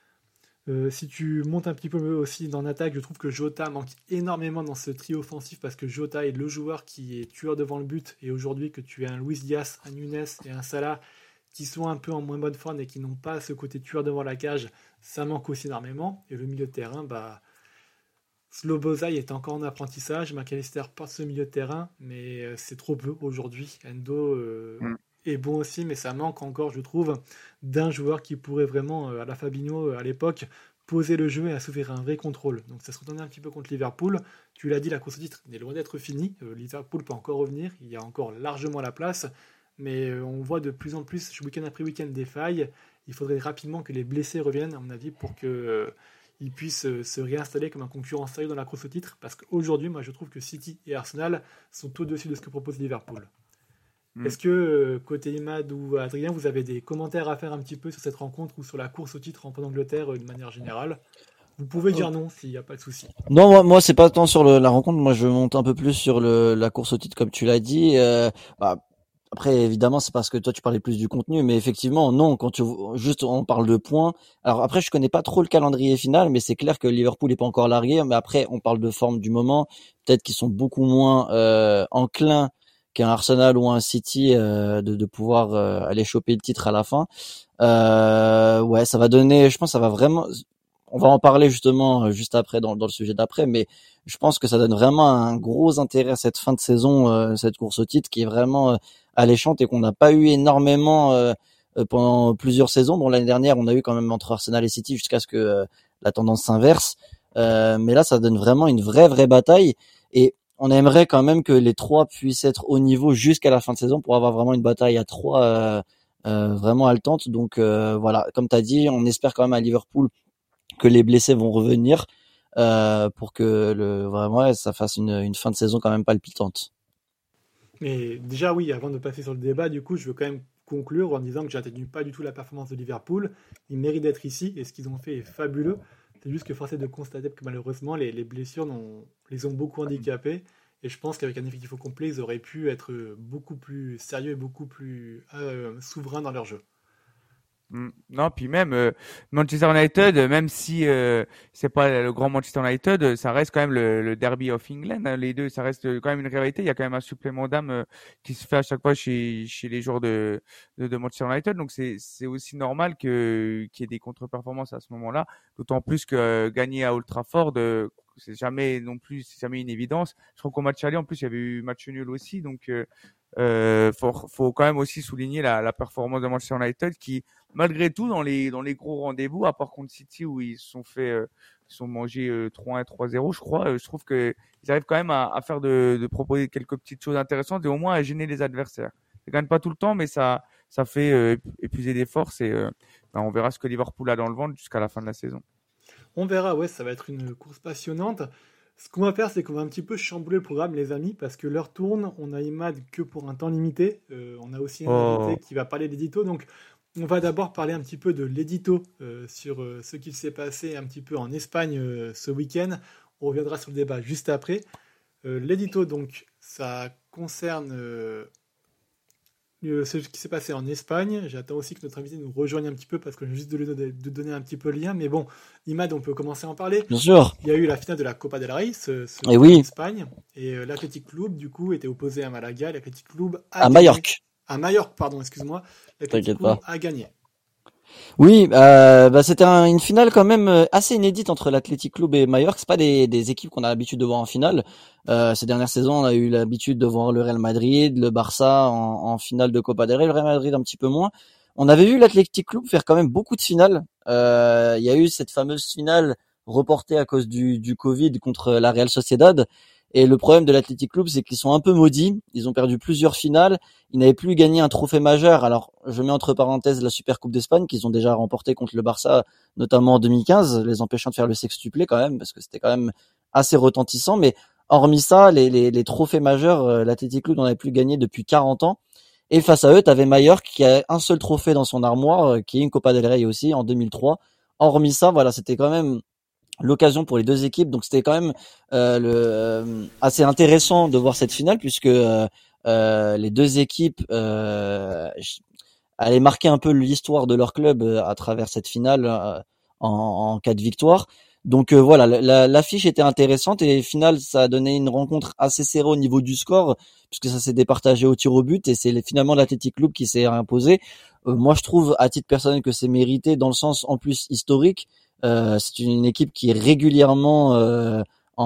Euh, si tu montes un petit peu aussi dans l'attaque, je trouve que Jota manque énormément dans ce trio offensif parce que Jota est le joueur qui est tueur devant le but et aujourd'hui que tu as un Luis Diaz, un Nunes et un Salah qui sont un peu en moins bonne forme et qui n'ont pas ce côté tueur devant la cage, ça manque aussi énormément. Et le milieu de terrain, bah, Slobozai est encore en apprentissage, McAllister porte ce milieu de terrain, mais c'est trop peu aujourd'hui. Endo euh, mm. est bon aussi, mais ça manque encore, je trouve, d'un joueur qui pourrait vraiment, à la Fabinho à l'époque, poser le jeu et assouvir un vrai contrôle. Donc ça se retourne un petit peu contre Liverpool. Tu l'as dit, la course au titre n'est loin d'être finie. Euh, Liverpool peut encore revenir, il y a encore largement la place, mais euh, on voit de plus en plus, week-end après week-end, des failles. Il faudrait rapidement que les blessés reviennent, à mon avis, pour qu'ils euh, puissent euh, se réinstaller comme un concurrent sérieux dans la course au titre, parce qu'aujourd'hui, moi je trouve que City et Arsenal sont au-dessus de ce que propose Liverpool. Est-ce que, côté Imad ou Adrien, vous avez des commentaires à faire un petit peu sur cette rencontre ou sur la course au titre en Angleterre de manière générale? Vous pouvez dire non s'il n'y a pas de souci. Non, moi, moi c'est pas tant sur le, la rencontre. Moi, je monte un peu plus sur le, la course au titre, comme tu l'as dit. Euh, bah, après, évidemment, c'est parce que toi, tu parlais plus du contenu, mais effectivement, non. Quand tu juste on parle de points. Alors après, je connais pas trop le calendrier final, mais c'est clair que Liverpool est pas encore largué. Mais après, on parle de forme du moment. Peut-être qu'ils sont beaucoup moins euh, enclins qu'un Arsenal ou un City euh, de, de pouvoir euh, aller choper le titre à la fin. Euh, ouais, ça va donner, je pense, ça va vraiment. On va en parler justement juste après dans, dans le sujet d'après, mais je pense que ça donne vraiment un gros intérêt à cette fin de saison, euh, cette course au titre qui est vraiment euh, alléchante et qu'on n'a pas eu énormément euh, pendant plusieurs saisons. Bon, l'année dernière, on a eu quand même entre Arsenal et City jusqu'à ce que euh, la tendance s'inverse, euh, mais là, ça donne vraiment une vraie vraie bataille et on aimerait quand même que les trois puissent être au niveau jusqu'à la fin de saison pour avoir vraiment une bataille à trois euh, euh, vraiment haletante. Donc euh, voilà, comme tu as dit, on espère quand même à Liverpool que les blessés vont revenir euh, pour que le, vraiment ouais, ça fasse une, une fin de saison quand même palpitante. Mais déjà oui, avant de passer sur le débat, du coup, je veux quand même conclure en disant que j'atténue pas du tout la performance de Liverpool. Ils méritent d'être ici et ce qu'ils ont fait est fabuleux. C'est juste que force est de constater que malheureusement les, les blessures n'ont, les ont beaucoup handicapés et je pense qu'avec un effectif au complet ils auraient pu être beaucoup plus sérieux et beaucoup plus euh, souverains dans leur jeu. Mmh. Non, puis même euh, Manchester United, même si euh, c'est pas le grand Manchester United, ça reste quand même le, le derby of England. Hein, les deux, ça reste quand même une rivalité. Il y a quand même un supplément d'âme euh, qui se fait à chaque fois chez chez les joueurs de de, de Manchester United. Donc c'est c'est aussi normal que qu'il y ait des contre-performances à ce moment-là. D'autant plus que euh, gagner à Old Trafford, euh, c'est jamais non plus, c'est jamais une évidence. Je crois qu'au match aller, en plus, il y avait eu match nul aussi. Donc euh, euh, faut faut quand même aussi souligner la, la performance de Manchester United qui malgré tout dans les dans les gros rendez-vous à part contre City où ils se sont fait euh, ils sont mangés euh, trois un, trois zéro, je crois. Euh, je trouve que ils arrivent quand même à, à faire de, de proposer quelques petites choses intéressantes et au moins à gêner les adversaires. Ils gagnent pas tout le temps, mais ça, ça fait euh, épuiser des forces et euh, ben, on verra ce que Liverpool a dans le ventre jusqu'à la fin de la saison. On verra, ouais, ça va être une course passionnante. Ce qu'on va faire, c'est qu'on va un petit peu chambouler le programme, les amis, parce que l'heure tourne. On a Imad que pour un temps limité. Euh, on a aussi un Oh. invité qui va parler d'édito. Donc, on va d'abord parler un petit peu de l'édito euh, sur euh, ce qui s'est passé un petit peu en Espagne euh, ce week-end. On reviendra sur le débat juste après. Euh, l'édito, donc, ça concerne euh, euh, ce qui s'est passé en Espagne. J'attends aussi que notre invité nous rejoigne un petit peu parce que je viens juste de lui donner, de donner un petit peu le lien. Mais bon, Imad, on peut commencer à en parler. Bien sûr. Il y a eu la finale de la Copa del Rey, ce, ce Eh oui. en Espagne, et euh, l'Athletic Club, du coup, était opposé à Malaga. L'Athletic Club a À gagné. Majorque. À Majorque, pardon, excuse-moi. L'Athletic T'inquiète Club pas. a gagné. Oui, euh, bah, c'était un- une finale quand même euh, assez inédite entre l'Athletic Club et Mallorca. C'est pas des, des équipes qu'on a l'habitude de voir en finale. Euh, ces dernières saisons, on a eu l'habitude de voir le Real Madrid, le Barça en, en finale de Copa del Rey, le Real Madrid un petit peu moins. On avait vu l'Athletic Club faire quand même beaucoup de finales. Euh, Il y a eu cette fameuse finale reportée à cause du, du Covid contre la Real Sociedad. Et le problème de l'Athletic Club, c'est qu'ils sont un peu maudits. Ils ont perdu plusieurs finales. Ils n'avaient plus gagné un trophée majeur. Alors, je mets entre parenthèses la Super Coupe d'Espagne qu'ils ont déjà remporté contre le Barça, notamment en deux mille quinze, les empêchant de faire le sextuplé quand même, parce que c'était quand même assez retentissant. Mais hormis ça, les, les, les trophées majeurs, euh, l'Athletic Club n'en avait plus gagné depuis quarante ans. Et face à eux, tu avais Mallorca qui a un seul trophée dans son armoire, euh, qui est une Copa del Rey aussi en deux mille trois. Hormis ça, voilà, c'était quand même l'occasion pour les deux équipes. Donc c'était quand même euh, le, euh, assez intéressant de voir cette finale puisque euh, euh, les deux équipes euh, allaient marquer un peu l'histoire de leur club euh, à travers cette finale euh, en, en cas de victoire. Donc euh, voilà, la, l'affiche était intéressante et finale ça a donné une rencontre assez serrée au niveau du score puisque ça s'est départagé au tir au but et c'est finalement l'Athletic Club qui s'est imposé. Euh, moi je trouve à titre personnel que c'est mérité dans le sens en plus historique. Euh, c'est une équipe qui est régulièrement euh,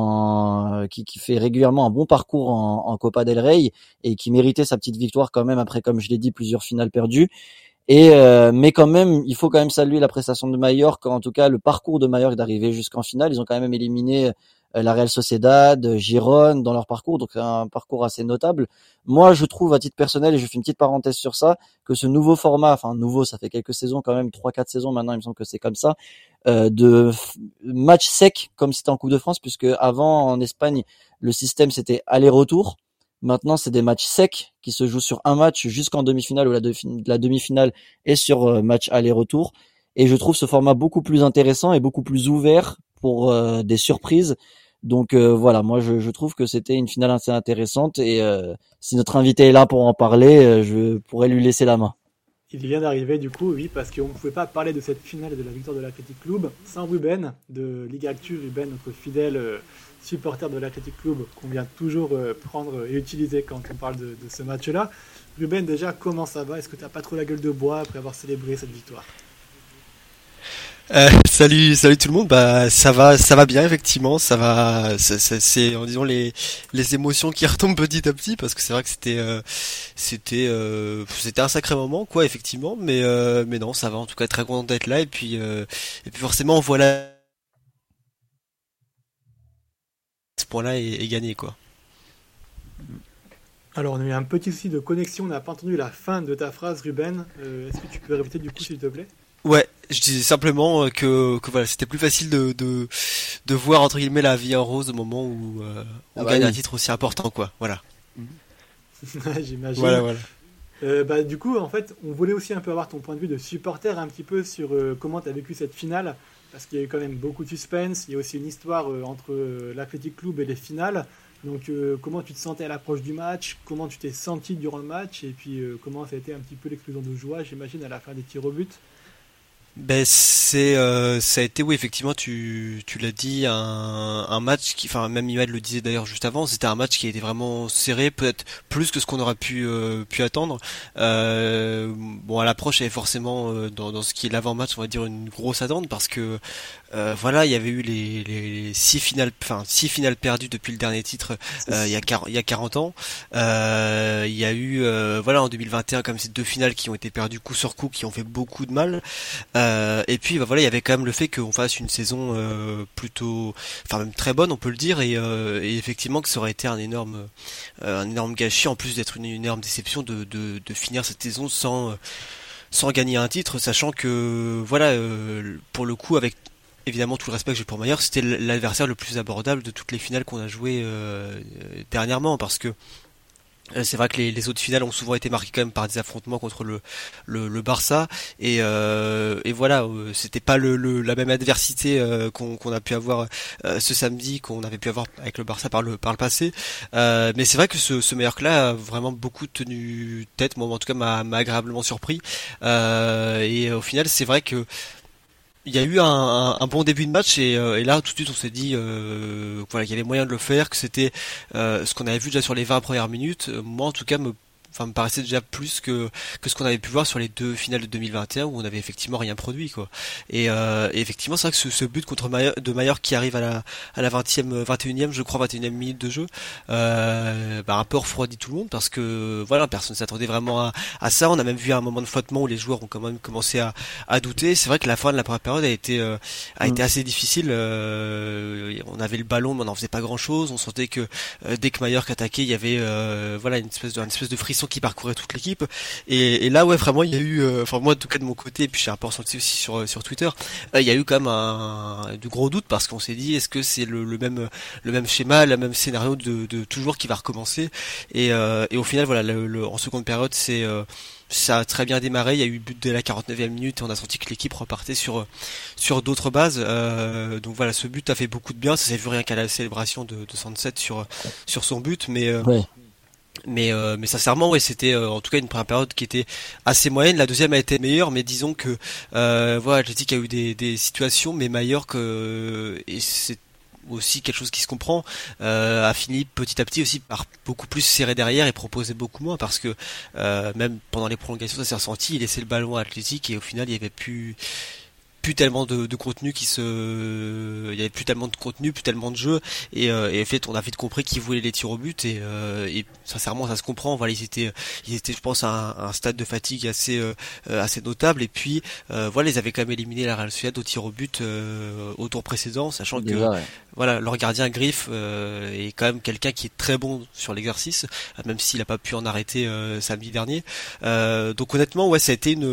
en qui, qui fait régulièrement un bon parcours en, en Copa del Rey et qui méritait sa petite victoire quand même après, comme je l'ai dit, plusieurs finales perdues. Et euh, mais quand même, il faut quand même saluer la prestation de Mallorca, en tout cas le parcours de Mallorca d'arriver jusqu'en finale. Ils ont quand même éliminé euh, la Real Sociedad, Girone dans leur parcours, donc un parcours assez notable. Moi, je trouve à titre personnel, et je fais une petite parenthèse sur ça, que ce nouveau format, enfin nouveau, ça fait quelques saisons quand même, trois quatre saisons maintenant, il me semble que c'est comme ça, euh, de f- match sec comme c'était en Coupe de France, puisque avant en Espagne le système c'était aller-retour. Maintenant, c'est des matchs secs qui se jouent sur un match jusqu'en demi-finale ou la, de- la demi-finale est sur euh, match aller-retour. Et je trouve ce format beaucoup plus intéressant et beaucoup plus ouvert pour euh, des surprises. Donc euh, voilà, moi je, je trouve que c'était une finale assez intéressante et euh, si notre invité est là pour en parler, euh, je pourrais lui laisser la main. Il vient d'arriver, du coup, oui, parce qu'on ne pouvait pas parler de cette finale et de la victoire de l'Athletic Club sans Ruben de Ligue Actu. Ruben, notre fidèle euh, supporter de l'Athletic Club, qu'on vient toujours euh, prendre et utiliser quand on parle de, de ce match-là. Ruben, déjà, comment ça va? Est-ce que tu n'as pas trop la gueule de bois après avoir célébré cette victoire? Euh, salut, salut tout le monde. Bah ça va, ça va bien effectivement. Ça va. ça- ça- C'est en disant les les émotions qui retombent petit à petit parce que c'est vrai que c'était euh, c'était euh, c'était un sacré moment quoi effectivement. Mais euh, mais non, ça va. En tout cas, très content d'être là et puis euh, et puis forcément voilà ce point-là est, est gagné quoi. Alors, on a eu un petit souci de connexion, on n'a pas entendu la fin de ta phrase, Ruben. Euh, est-ce que tu peux répéter du coup, s'il te plaît? Ouais, je disais simplement euh, que que voilà, c'était plus facile de de de voir entre guillemets la vie en rose au moment où euh, on Ah bah gagne oui. un titre aussi important quoi. Voilà. J'imagine. Voilà voilà. Euh, bah, du coup, en fait, on voulait aussi un peu avoir ton point de vue de supporter un petit peu sur euh, comment tu as vécu cette finale, parce qu'il y a eu quand même beaucoup de suspense. Il y a aussi une histoire euh, entre euh, l'Athletic Club et les finales. Donc, euh, comment tu te sentais à l'approche du match? Comment tu t'es senti durant le match? Et puis, euh, comment ça a été un petit peu l'explosion de joie, j'imagine, à la fin des tirs au but? Ben c'est euh, ça a été oui effectivement tu tu l'as dit un un match qui enfin même Imad le disait d'ailleurs juste avant c'était un match qui a été vraiment serré peut-être plus que ce qu'on aurait pu euh, pu attendre euh, bon à l'approche il y avait forcément euh, dans dans ce qui est l'avant-match on va dire une grosse attente parce que euh, voilà il y avait eu les les six finales enfin six finales perdues depuis le dernier titre euh, il y a quar- il y a quarante ans euh, il y a eu euh, voilà en deux mille vingt et un comme ces deux finales qui ont été perdues coup sur coup qui ont fait beaucoup de mal. Euh, Euh, et puis bah voilà, il y avait quand même le fait qu'on fasse une saison euh, plutôt, enfin même très bonne, on peut le dire, et, euh, et effectivement que ça aurait été un énorme, euh, un énorme gâchis, en plus d'être une, une énorme déception de, de, de finir cette saison sans, sans gagner un titre, sachant que voilà, euh, pour le coup, avec évidemment tout le respect que j'ai pour Mayer, c'était l'adversaire le plus abordable de toutes les finales qu'on a jouées euh, dernièrement, parce que c'est vrai que les, les autres finales ont souvent été marquées quand même par des affrontements contre le le, le Barça et euh, et voilà, euh, c'était pas le, le la même adversité euh, qu'on qu'on a pu avoir euh, ce samedi qu'on avait pu avoir avec le Barça par le par le passé. Euh, mais c'est vrai que ce ce Mallorca a vraiment beaucoup tenu tête. Moi en tout cas m'a m'a agréablement surpris. Euh, et au final c'est vrai que il y a eu un, un, un bon début de match et, euh, et là tout de suite on s'est dit euh, voilà, qu'il y avait moyen de le faire, que c'était euh, ce qu'on avait vu déjà sur les vingt premières minutes. Moi en tout cas me Enfin, me paraissait déjà plus que que ce qu'on avait pu voir sur les deux finales de deux mille vingt et un où on avait effectivement rien produit quoi. Et, euh, et effectivement c'est vrai que ce, ce but contre Mayer, de Mayer qui arrive à la à la vingtième, vingt et unième je crois vingt et unième minute de jeu, euh, bah un peu refroidit tout le monde parce que voilà, personne s'attendait vraiment à, à ça. On a même vu un moment de flottement où les joueurs ont quand même commencé à, à douter. C'est vrai que la fin de la première période a été euh, a mmh. été assez difficile. Euh, on avait le ballon mais on n'en faisait pas grand chose. On sentait que euh, dès que Mayer attaquait il y avait euh, voilà une espèce de une espèce de frisson qui parcourait toute l'équipe et, et là ouais vraiment il y a eu euh, enfin moi en tout cas de mon côté et puis j'ai un peu ressenti aussi sur sur Twitter euh, il y a eu quand même un, un de gros doutes parce qu'on s'est dit est-ce que c'est le, le même le même schéma, le même scénario de, de toujours qui va recommencer et, euh, et au final voilà le, le, en seconde période c'est euh, ça a très bien démarré, il y a eu but dès la quarante-neuvième minute et on a senti que l'équipe repartait sur sur d'autres bases. Euh, donc voilà, ce but a fait beaucoup de bien, ça s'est vu rien qu'à la célébration de, de Sunset sur sur son but, mais euh, ouais. Mais euh, mais sincèrement ouais c'était euh, en tout cas une première période qui était assez moyenne. La deuxième a été meilleure, mais disons que euh, voilà, Athletic a eu des des situations, mais Mallorca euh, et c'est aussi quelque chose qui se comprend, euh, a fini petit à petit aussi par beaucoup plus serrer derrière et proposer beaucoup moins parce que euh, même pendant les prolongations ça s'est ressenti, il laissait le ballon à Athletic et au final il y avait plus plus tellement de, de contenu qui se il y avait plus tellement de contenu, plus tellement de jeu et, euh, et en fait on a vite compris qu'ils voulaient les tirs au but et, euh, et sincèrement ça se comprend. Voilà, ils étaient ils étaient je pense à un, à un stade de fatigue assez euh, assez notable et puis euh, voilà, ils avaient quand même éliminé la Real Sociedad au tir au but euh, au tour précédent, sachant Déjà, que ouais. voilà, leur gardien Griff euh, est quand même quelqu'un qui est très bon sur l'exercice, même s'il a pas pu en arrêter euh, samedi dernier. Euh, donc honnêtement ouais, ça a été une,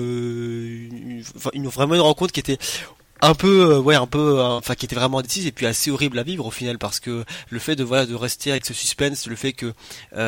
une, une vraiment une rencontre qui était un peu euh, ouais un peu euh, enfin qui était vraiment indécise et puis assez horrible à vivre au final parce que le fait de voilà de rester avec ce suspense, le fait que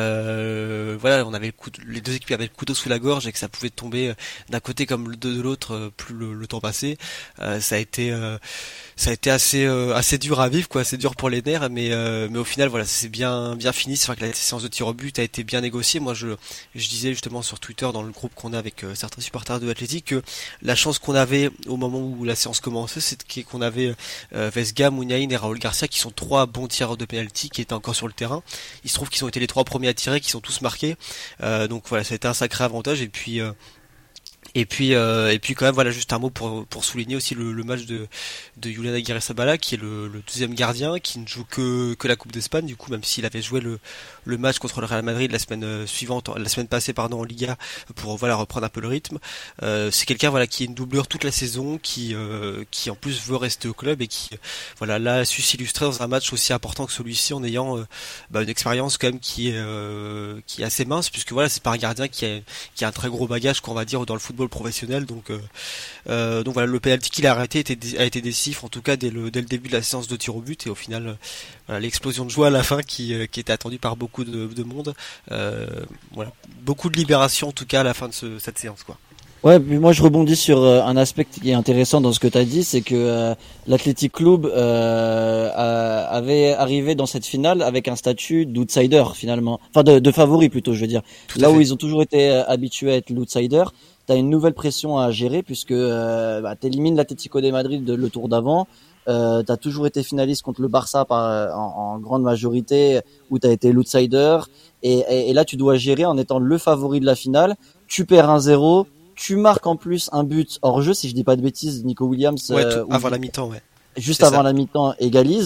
euh, voilà on avait le couteau, les deux équipes avaient le couteau sous la gorge et que ça pouvait tomber d'un côté comme de, de l'autre euh, plus le, le temps passait, euh, ça a été euh, ça a été assez euh, assez dur à vivre quoi, assez dur pour les nerfs, mais euh, mais au final voilà c'est bien bien fini. C'est vrai que la séance de tir au but a été bien négociée. Moi je je disais justement sur Twitter dans le groupe qu'on a avec euh, certains supporters de l'Athletic que la chance qu'on avait au moment où la séance commençait c'est qu'on avait euh, Vesga, Muniain et Raúl Garcia qui sont trois bons tireurs de penalty qui étaient encore sur le terrain. Il se trouve qu'ils ont été les trois premiers à tirer, qui sont tous marqués. Euh, donc voilà, ça a été un sacré avantage et puis euh, Et puis euh, et puis quand même voilà juste un mot pour pour souligner aussi le, le match de de Julian Aguirre-Sabala qui est le, le deuxième gardien qui ne joue que que la Coupe d'Espagne du coup, même s'il avait joué le le match contre le Real Madrid la semaine suivante la semaine passée pardon en Liga pour voilà reprendre un peu le rythme. Euh, c'est quelqu'un voilà qui est une doublure toute la saison, qui euh, qui en plus veut rester au club et qui voilà là a su s'illustrer dans un match aussi important que celui-ci en ayant euh, bah, une expérience quand même qui est euh, qui est assez mince puisque voilà c'est pas un gardien qui a qui a un très gros bagage qu'on va dire dans le football professionnel, donc euh, euh, donc voilà le penalty qu'il a arrêté était, a été décisif en tout cas dès le dès le début de la séance de tir au but et au final euh, voilà, l'explosion de joie à la fin qui euh, qui était attendue par beaucoup de, de monde, euh, voilà beaucoup de libération en tout cas à la fin de ce, cette séance quoi. Ouais, puis moi je rebondis sur euh, un aspect qui est intéressant dans ce que tu as dit, c'est que euh, l'Athletic Club euh, a, avait arrivé dans cette finale avec un statut d'outsider finalement, enfin de, de favori plutôt, je veux dire. Tout Là où fait. Ils ont toujours été euh, habitués à être l'outsider, t'as une nouvelle pression à gérer puisque euh, bah, t'élimines l'Atlético de Madrid de, le tour d'avant. Euh, t'as toujours été finaliste contre le Barça par, en, en grande majorité où t'as été l'outsider et, et, et là tu dois gérer en étant le favori de la finale. Tu perds un zéro. Tu marques en plus un but hors jeu, si je dis pas de bêtises, Nico Williams. Ouais, euh, tout, avant la mi-temps, ouais. Juste C'est avant ça. la mi-temps, égalise.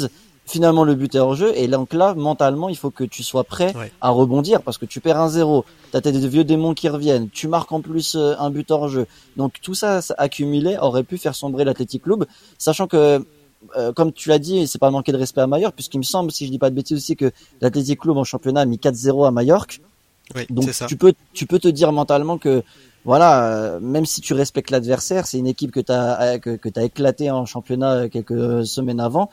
finalement le but est hors jeu, et donc là mentalement il faut que tu sois prêt Ouais. à rebondir, parce que tu perds un zéro, t'as tes vieux démons qui reviennent, tu marques en plus euh, un but hors jeu, donc tout ça, ça accumulé aurait pu faire sombrer l'Athletic Club, sachant que euh, comme tu l'as dit, c'est pas manquer de respect à Majorque, puisqu'il me semble, si je dis pas de bêtises aussi, que l'Athletic Club en championnat a mis quatre zéro à Majorque. Oui, Donc c'est ça. tu peux tu peux te dire mentalement que voilà, euh, même si tu respectes l'adversaire, c'est une équipe que t'as que que t'as éclaté en championnat quelques semaines avant.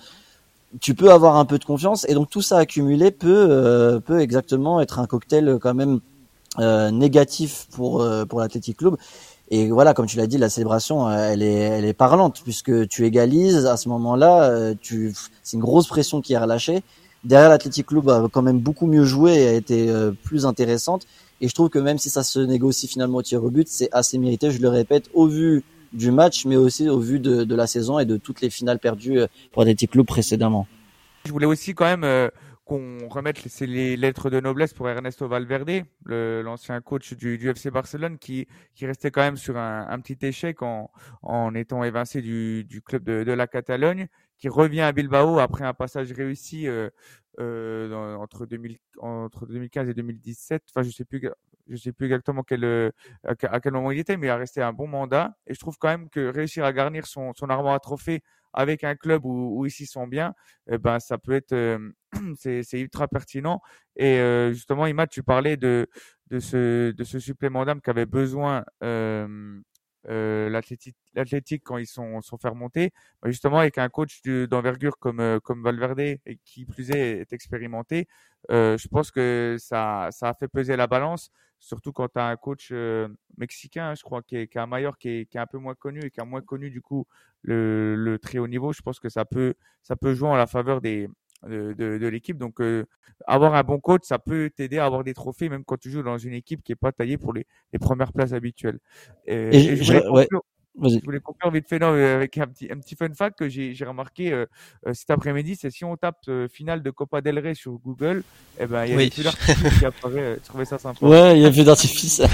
Tu peux avoir un peu de confiance, et donc tout ça accumulé peut euh, peut exactement être un cocktail quand même euh, négatif pour euh, pour l'Athletic Club. Et voilà, comme tu l'as dit, la célébration, euh, elle est elle est parlante, puisque tu égalises à ce moment-là, euh, tu c'est une grosse pression qui est relâchée. Derrière, l'Athletic Club a quand même beaucoup mieux joué et a été euh, plus intéressante. Et je trouve que même si ça se négocie finalement au tir au but, c'est assez mérité, je le répète, au vu du match, mais aussi au vu de, de la saison et de toutes les finales perdues pour l'Athletic Club précédemment. Je voulais aussi quand même euh, qu'on remette c'est les lettres de noblesse pour Ernesto Valverde, le, l'ancien coach du, du F C Barcelone, qui, qui restait quand même sur un, un petit échec en, en étant évincé du, du club de, de la Catalogne, qui revient à Bilbao après un passage réussi euh, euh, dans, entre, deux mille, entre deux mille quinze et deux mille dix-sept. Enfin, je sais plus, je sais plus exactement quel, à, à quel moment il était, mais il a resté un bon mandat. Et je trouve quand même que réussir à garnir son, son armoire à trophées avec un club où, où ils s'y sont bien, eh ben ça peut être, euh, c'est, c'est ultra pertinent. Et euh, justement, Imad, tu parlais de de ce de ce supplément d'âme qu'avait besoin euh, euh, l'Athletic, l'Athletic quand ils sont sont fait remonter. Ben justement, avec un coach de, d'envergure comme euh, comme Valverde, et qui plus est est expérimenté, euh, je pense que ça ça a fait peser la balance. Surtout quand tu as un coach euh, mexicain, je crois, qui est, qui est à Majorque, qui est, qui est un peu moins connu, et qui a moins connu du coup le, le très haut niveau. Je pense que ça peut, ça peut jouer en la faveur des, de, de, de l'équipe. Donc, euh, avoir un bon coach, ça peut t'aider à avoir des trophées, même quand tu joues dans une équipe qui est pas taillée pour les, les premières places habituelles. Et, Et, et je je, voulais ouais, conclure, vas-y. je voulais conclure vite fait non, avec un petit, un petit fun fact que j'ai, j'ai remarqué euh, euh, cet après-midi, c'est si on tape euh, finale de Copa del Rey sur Google, eh ben, il y a Oui. des feux d'artifice qui apparaissent. Je trouvais ça sympa. Ouais, il y a fait d'artifice.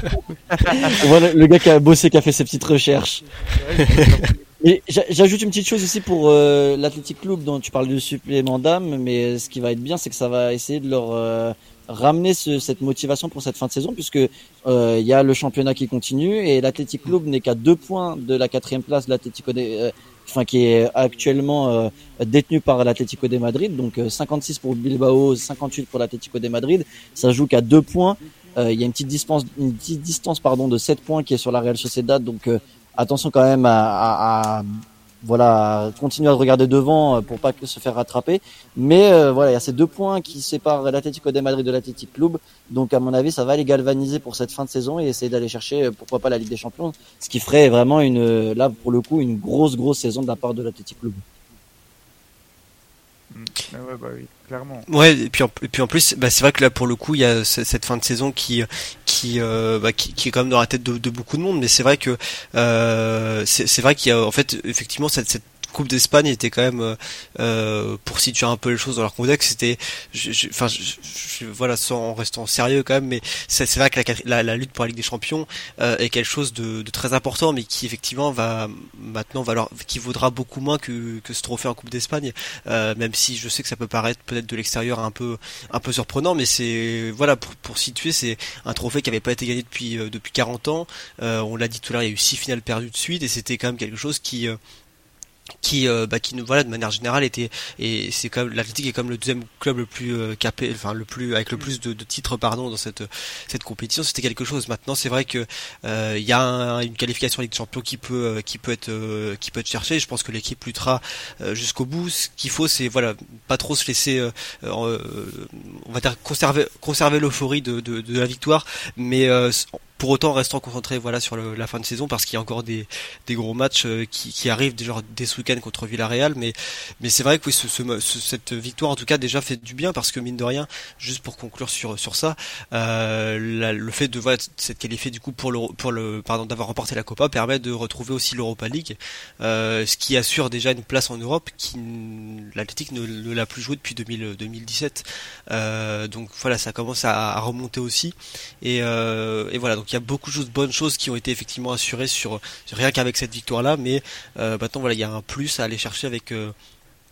Voilà le gars qui a bossé, qui a fait ses petites recherches. Ouais, c'est sympa. Et j'a- j'ajoute une petite chose aussi pour euh, l'Athletic Club, dont tu parles de supplément d'âme, mais ce qui va être bien, c'est que ça va essayer de leur euh, ramener ce, cette motivation pour cette fin de saison, puisque euh, il y a le championnat qui continue, et l'Athletic Club n'est qu'à deux points de la quatrième place de l'Atlético de, euh, enfin qui est actuellement euh, détenu par l'Atlético de Madrid, donc euh, cinquante-six pour Bilbao, cinquante-huit pour l'Atlético de Madrid. Ça joue qu'à deux points. Euh, Il y a une petite distance, une petite distance pardon de sept points qui est sur la Real Sociedad, donc euh, attention quand même à, à, à voilà, à continuer à regarder devant euh, pour pas que se faire rattraper. Mais euh, voilà, il y a ces deux points qui séparent l'Atlético de Madrid de l'Athletic Club. Donc à mon avis, ça va les galvaniser pour cette fin de saison et essayer d'aller chercher, euh, pourquoi pas, la Ligue des Champions, ce qui ferait vraiment une, euh, là pour le coup, une grosse grosse saison de la part de l'Athletic Club. Mm. Ah ouais, bah oui, clairement. Ouais, et puis en, et puis en plus, bah, c'est vrai que là pour le coup, il y a ce- cette fin de saison qui qui euh, bah, qui, qui est quand même dans la tête de, de beaucoup de monde, mais c'est vrai que euh, c'est c'est vrai qu'il y a en fait effectivement cette cette Coupe d'Espagne était quand même euh, euh, pour situer un peu les choses dans leur contexte, c'était je- je- enfin je, je- voilà, sans en restant sérieux quand même, mais c'est c'est vrai que la, quatri- la, la lutte pour la Ligue des Champions euh, est quelque chose de, de très important, mais qui effectivement va maintenant valoir, qui vaudra beaucoup moins que que ce trophée en Coupe d'Espagne, euh, même si je sais que ça peut paraître peut-être de l'extérieur un peu un peu surprenant, mais c'est voilà, pour pour situer, c'est un trophée qui avait pas été gagné depuis euh, depuis quarante ans. Euh, on l'a dit tout à l'heure, il y a eu six finales perdues de suite, et c'était quand même quelque chose qui euh, qui euh, bah qui nous voilà de manière générale était, et c'est quand même l'Athletic est comme le deuxième club le plus euh, capé, enfin le plus avec le plus de, de titres pardon dans cette cette compétition, c'était quelque chose. Maintenant c'est vrai que euh, il y a un, une qualification Ligue des Champions qui peut euh, qui peut être euh, qui peut être cherchée. Je pense que l'équipe luttera euh, jusqu'au bout. Ce qu'il faut, c'est voilà, pas trop se laisser euh, euh, on va dire conserver conserver l'euphorie de, de de la victoire, mais euh, pour autant restant concentré voilà sur le, la fin de saison, parce qu'il y a encore des des gros matchs euh, qui qui arrivent déjà dès ce week-end contre Villarreal, mais mais c'est vrai que oui, ce, ce, ce, cette victoire en tout cas déjà fait du bien, parce que mine de rien, juste pour conclure sur sur ça, euh, la, le fait de voilà s'être qualifié du coup pour le pour le pardon d'avoir remporté la Copa permet de retrouver aussi l'Europa League, euh, ce qui assure déjà une place en Europe qui l'Athletic ne, ne l'a plus joué depuis deux mille, deux mille dix-sept, euh, donc voilà, ça commence à, à remonter aussi, et euh, et voilà, donc il y a beaucoup de choses, bonnes choses qui ont été effectivement assurées sur, sur rien qu'avec cette victoire là, mais euh, maintenant voilà, il y a un plus à aller chercher avec euh,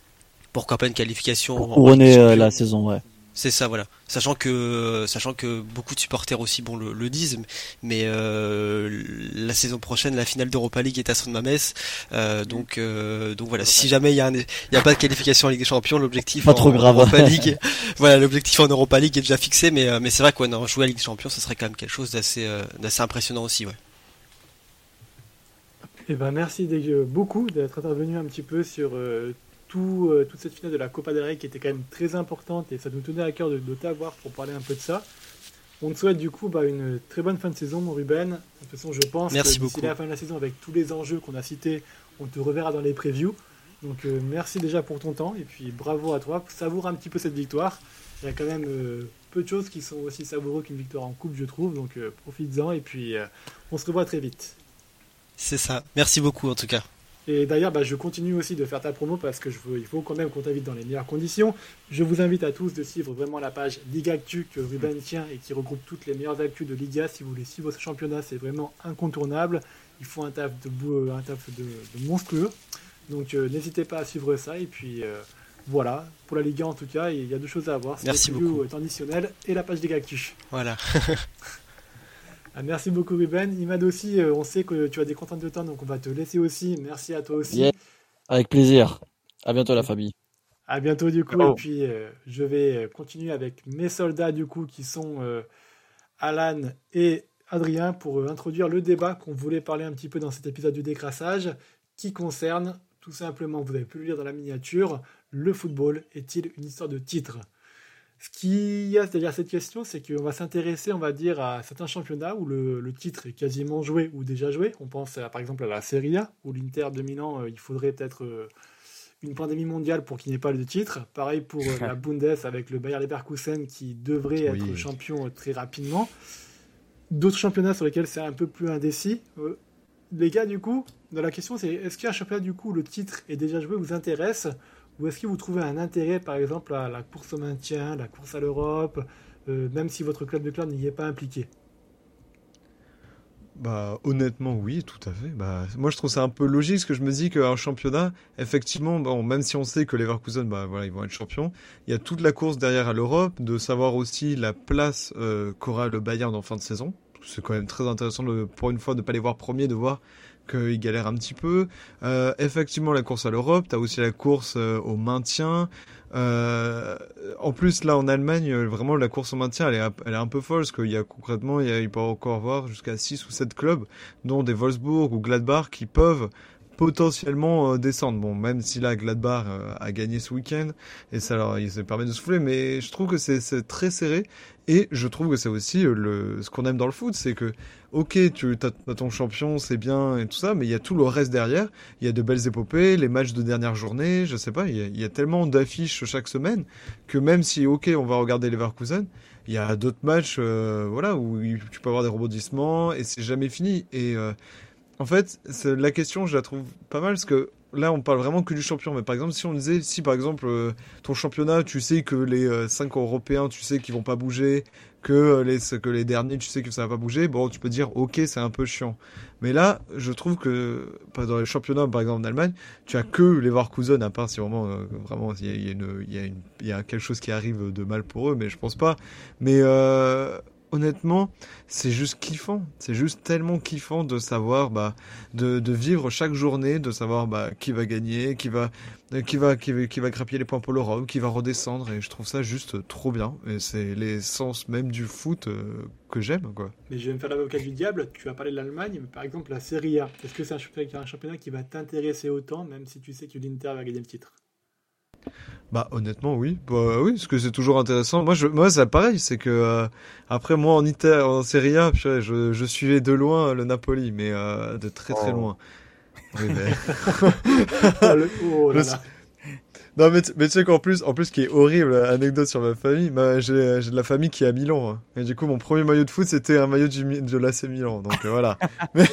pourquoi pas une qualification Pour en Ligue couronner des euh, Champions. la saison, ouais. C'est ça, voilà. Sachant que, sachant que beaucoup de supporters aussi, bon, le, le disent, mais euh, la saison prochaine, la finale d'Europa League est à San-Mamés, euh, donc, euh, donc voilà. Si jamais il y a, un, il y a pas de qualification en Ligue des Champions, l'objectif Pas en, trop grave. en Europa League, voilà, l'objectif en Europa League est déjà fixé, mais, mais c'est vrai quoi, non, jouer à la Ligue des Champions, ce serait quand même quelque chose d'assez, euh, d'assez impressionnant aussi, ouais. Eh ben, merci des- beaucoup d'être intervenu un petit peu sur euh, tout, euh, toute cette finale de la Copa del Rey qui était quand même très importante et ça nous tenait à cœur de, de t'avoir pour parler un peu de ça. On te souhaite du coup bah, une très bonne fin de saison, mon Ruben. De toute façon, je pense Merci que d'ici beaucoup. la fin de la saison, avec tous les enjeux qu'on a cités, on te reverra dans les previews. Donc euh, merci déjà pour ton temps et puis bravo à toi. Savoure un petit peu cette victoire. Il y a quand même euh, peu de choses qui sont aussi savoureuses qu'une victoire en coupe, je trouve. Donc euh, profites-en et puis euh, on se revoit très vite. C'est ça. Merci beaucoup en tout cas. Et d'ailleurs, bah, je continue aussi de faire ta promo parce que je veux, il faut quand même qu'on t'invite dans les meilleures conditions. Je vous invite à tous de suivre vraiment la page Liga Actu que Ruben tient et qui regroupe toutes les meilleures actus de Liga. Si vous voulez suivre ce championnat, c'est vraiment incontournable. Il faut un taf de, bou- un taf de, de monstrueux. Donc euh, n'hésitez pas à suivre ça. Et puis euh, voilà, pour la Liga en tout cas, il y a deux choses à voir. C'est Merci le preview beaucoup. traditionnel et la page Liga Actu. Voilà. Ah, merci beaucoup Ruben. Imad aussi, euh, on sait que tu as des contraintes de temps, donc on va te laisser aussi. Merci à toi aussi. Yeah. Avec plaisir. À bientôt la famille. À bientôt du coup. Oh. Et puis euh, je vais continuer avec mes soldats du coup qui sont euh, Alan et Adrien pour euh, introduire le débat qu'on voulait parler un petit peu dans cet épisode du décrassage qui concerne tout simplement, vous avez pu le lire dans la miniature, le football est-il une histoire de titre? Ce qu'il y a derrière cette question, c'est qu'on va s'intéresser, on va dire, à certains championnats où le, le titre est quasiment joué ou déjà joué. On pense à, par exemple à la Serie A, où l'Inter de Milan, euh, il faudrait peut-être euh, une pandémie mondiale pour qu'il n'y ait pas de titre. Pareil pour euh, la Bundes avec le Bayer Leverkusen qui devrait être Oui. champion euh, très rapidement. D'autres championnats sur lesquels c'est un peu plus indécis. Euh, les gars, du coup, dans la question, c'est est-ce qu'un championnat, du coup, où le titre est déjà joué, vous intéresse? Ou est-ce que vous trouvez un intérêt, par exemple, à la course au maintien, la course à l'Europe, euh, même si votre club de clan n'y est pas impliqué? Bah honnêtement oui, tout à fait. Bah moi je trouve ça un peu logique parce que je me dis qu'un championnat, effectivement, bon, même si on sait que les Leverkusen, bah voilà, ils vont être champions, il y a toute la course derrière à l'Europe, de savoir aussi la place euh, qu'aura le Bayern en fin de saison. C'est quand même très intéressant de, pour une fois de pas les voir premiers, de voir qu'ils galèrent un petit peu. Euh, effectivement la course à l'Europe, t'as aussi la course euh, au maintien. Euh, en plus, là, en Allemagne, euh, vraiment, la course au maintien, elle est, un- elle est un peu folle, parce qu'il y a concrètement, il, y a, il peut encore avoir jusqu'à six ou sept clubs, dont des Wolfsburg ou Gladbach, qui peuvent potentiellement euh, descendre. Bon, même si là, Gladbach euh, a gagné ce week-end, et ça leur il se permet de souffler, mais je trouve que c'est c'est très serré, et je trouve que c'est aussi euh, le, ce qu'on aime dans le foot, c'est que, ok, tu as, t'as ton champion, c'est bien, et tout ça, mais il y a tout le reste derrière. Il y a de belles épopées, les matchs de dernière journée, je sais pas, il y a, il y a tellement d'affiches chaque semaine que même si, ok, on va regarder les Leverkusen, il y a d'autres matchs, euh, voilà, où il- tu peux avoir des rebondissements et c'est jamais fini. Et euh, en fait, c'est- la question, je la trouve pas mal parce que là, on parle vraiment que du champion. Mais par exemple, si on disait, si par exemple, euh, ton championnat, tu sais que les euh, cinq Européens, tu sais qu'ils vont pas bouger, que euh, les, que les derniers, tu sais que ça va pas bouger, bon, tu peux dire, ok, c'est un peu chiant. Mais là, je trouve que, pas dans les championnats, par exemple en Allemagne, tu as que les Leverkusen, à part si vraiment, euh, vraiment, il y a, il y a une, il y a une, il y a quelque chose qui arrive de mal pour eux, mais je pense pas. Mais euh, honnêtement, c'est juste kiffant. C'est juste tellement kiffant de savoir, bah, de, de vivre chaque journée, de savoir, bah, qui va gagner, qui va, euh, qui va, qui va, qui va grappiller les points pour l'Europe, qui va redescendre, et je trouve ça juste trop bien. Et c'est l'essence même du foot euh, que j'aime, quoi. Mais je vais me faire l'avocat du diable. Tu vas parler de l'Allemagne, mais par exemple la Serie A. Est-ce que c'est un championnat, un championnat qui va t'intéresser autant, même si tu sais que l'Inter va gagner le titre? Bah honnêtement oui, bah oui, parce que c'est toujours intéressant. Moi je moi c'est pareil, c'est que euh, après moi en Italie, en Serie A, purée, je je suivais de loin le Napoli, mais euh, de très très Oh. loin. Oui, mais... Oh, le- oh là Je là. Non mais tu, mais tu sais qu'en plus en plus ce qui est horrible, anecdote sur ma famille, bah, j'ai j'ai de la famille qui est à Milan, hein. Et du coup mon premier maillot de foot c'était un maillot du, Mi- de l'A C Milan, donc euh, voilà. Mais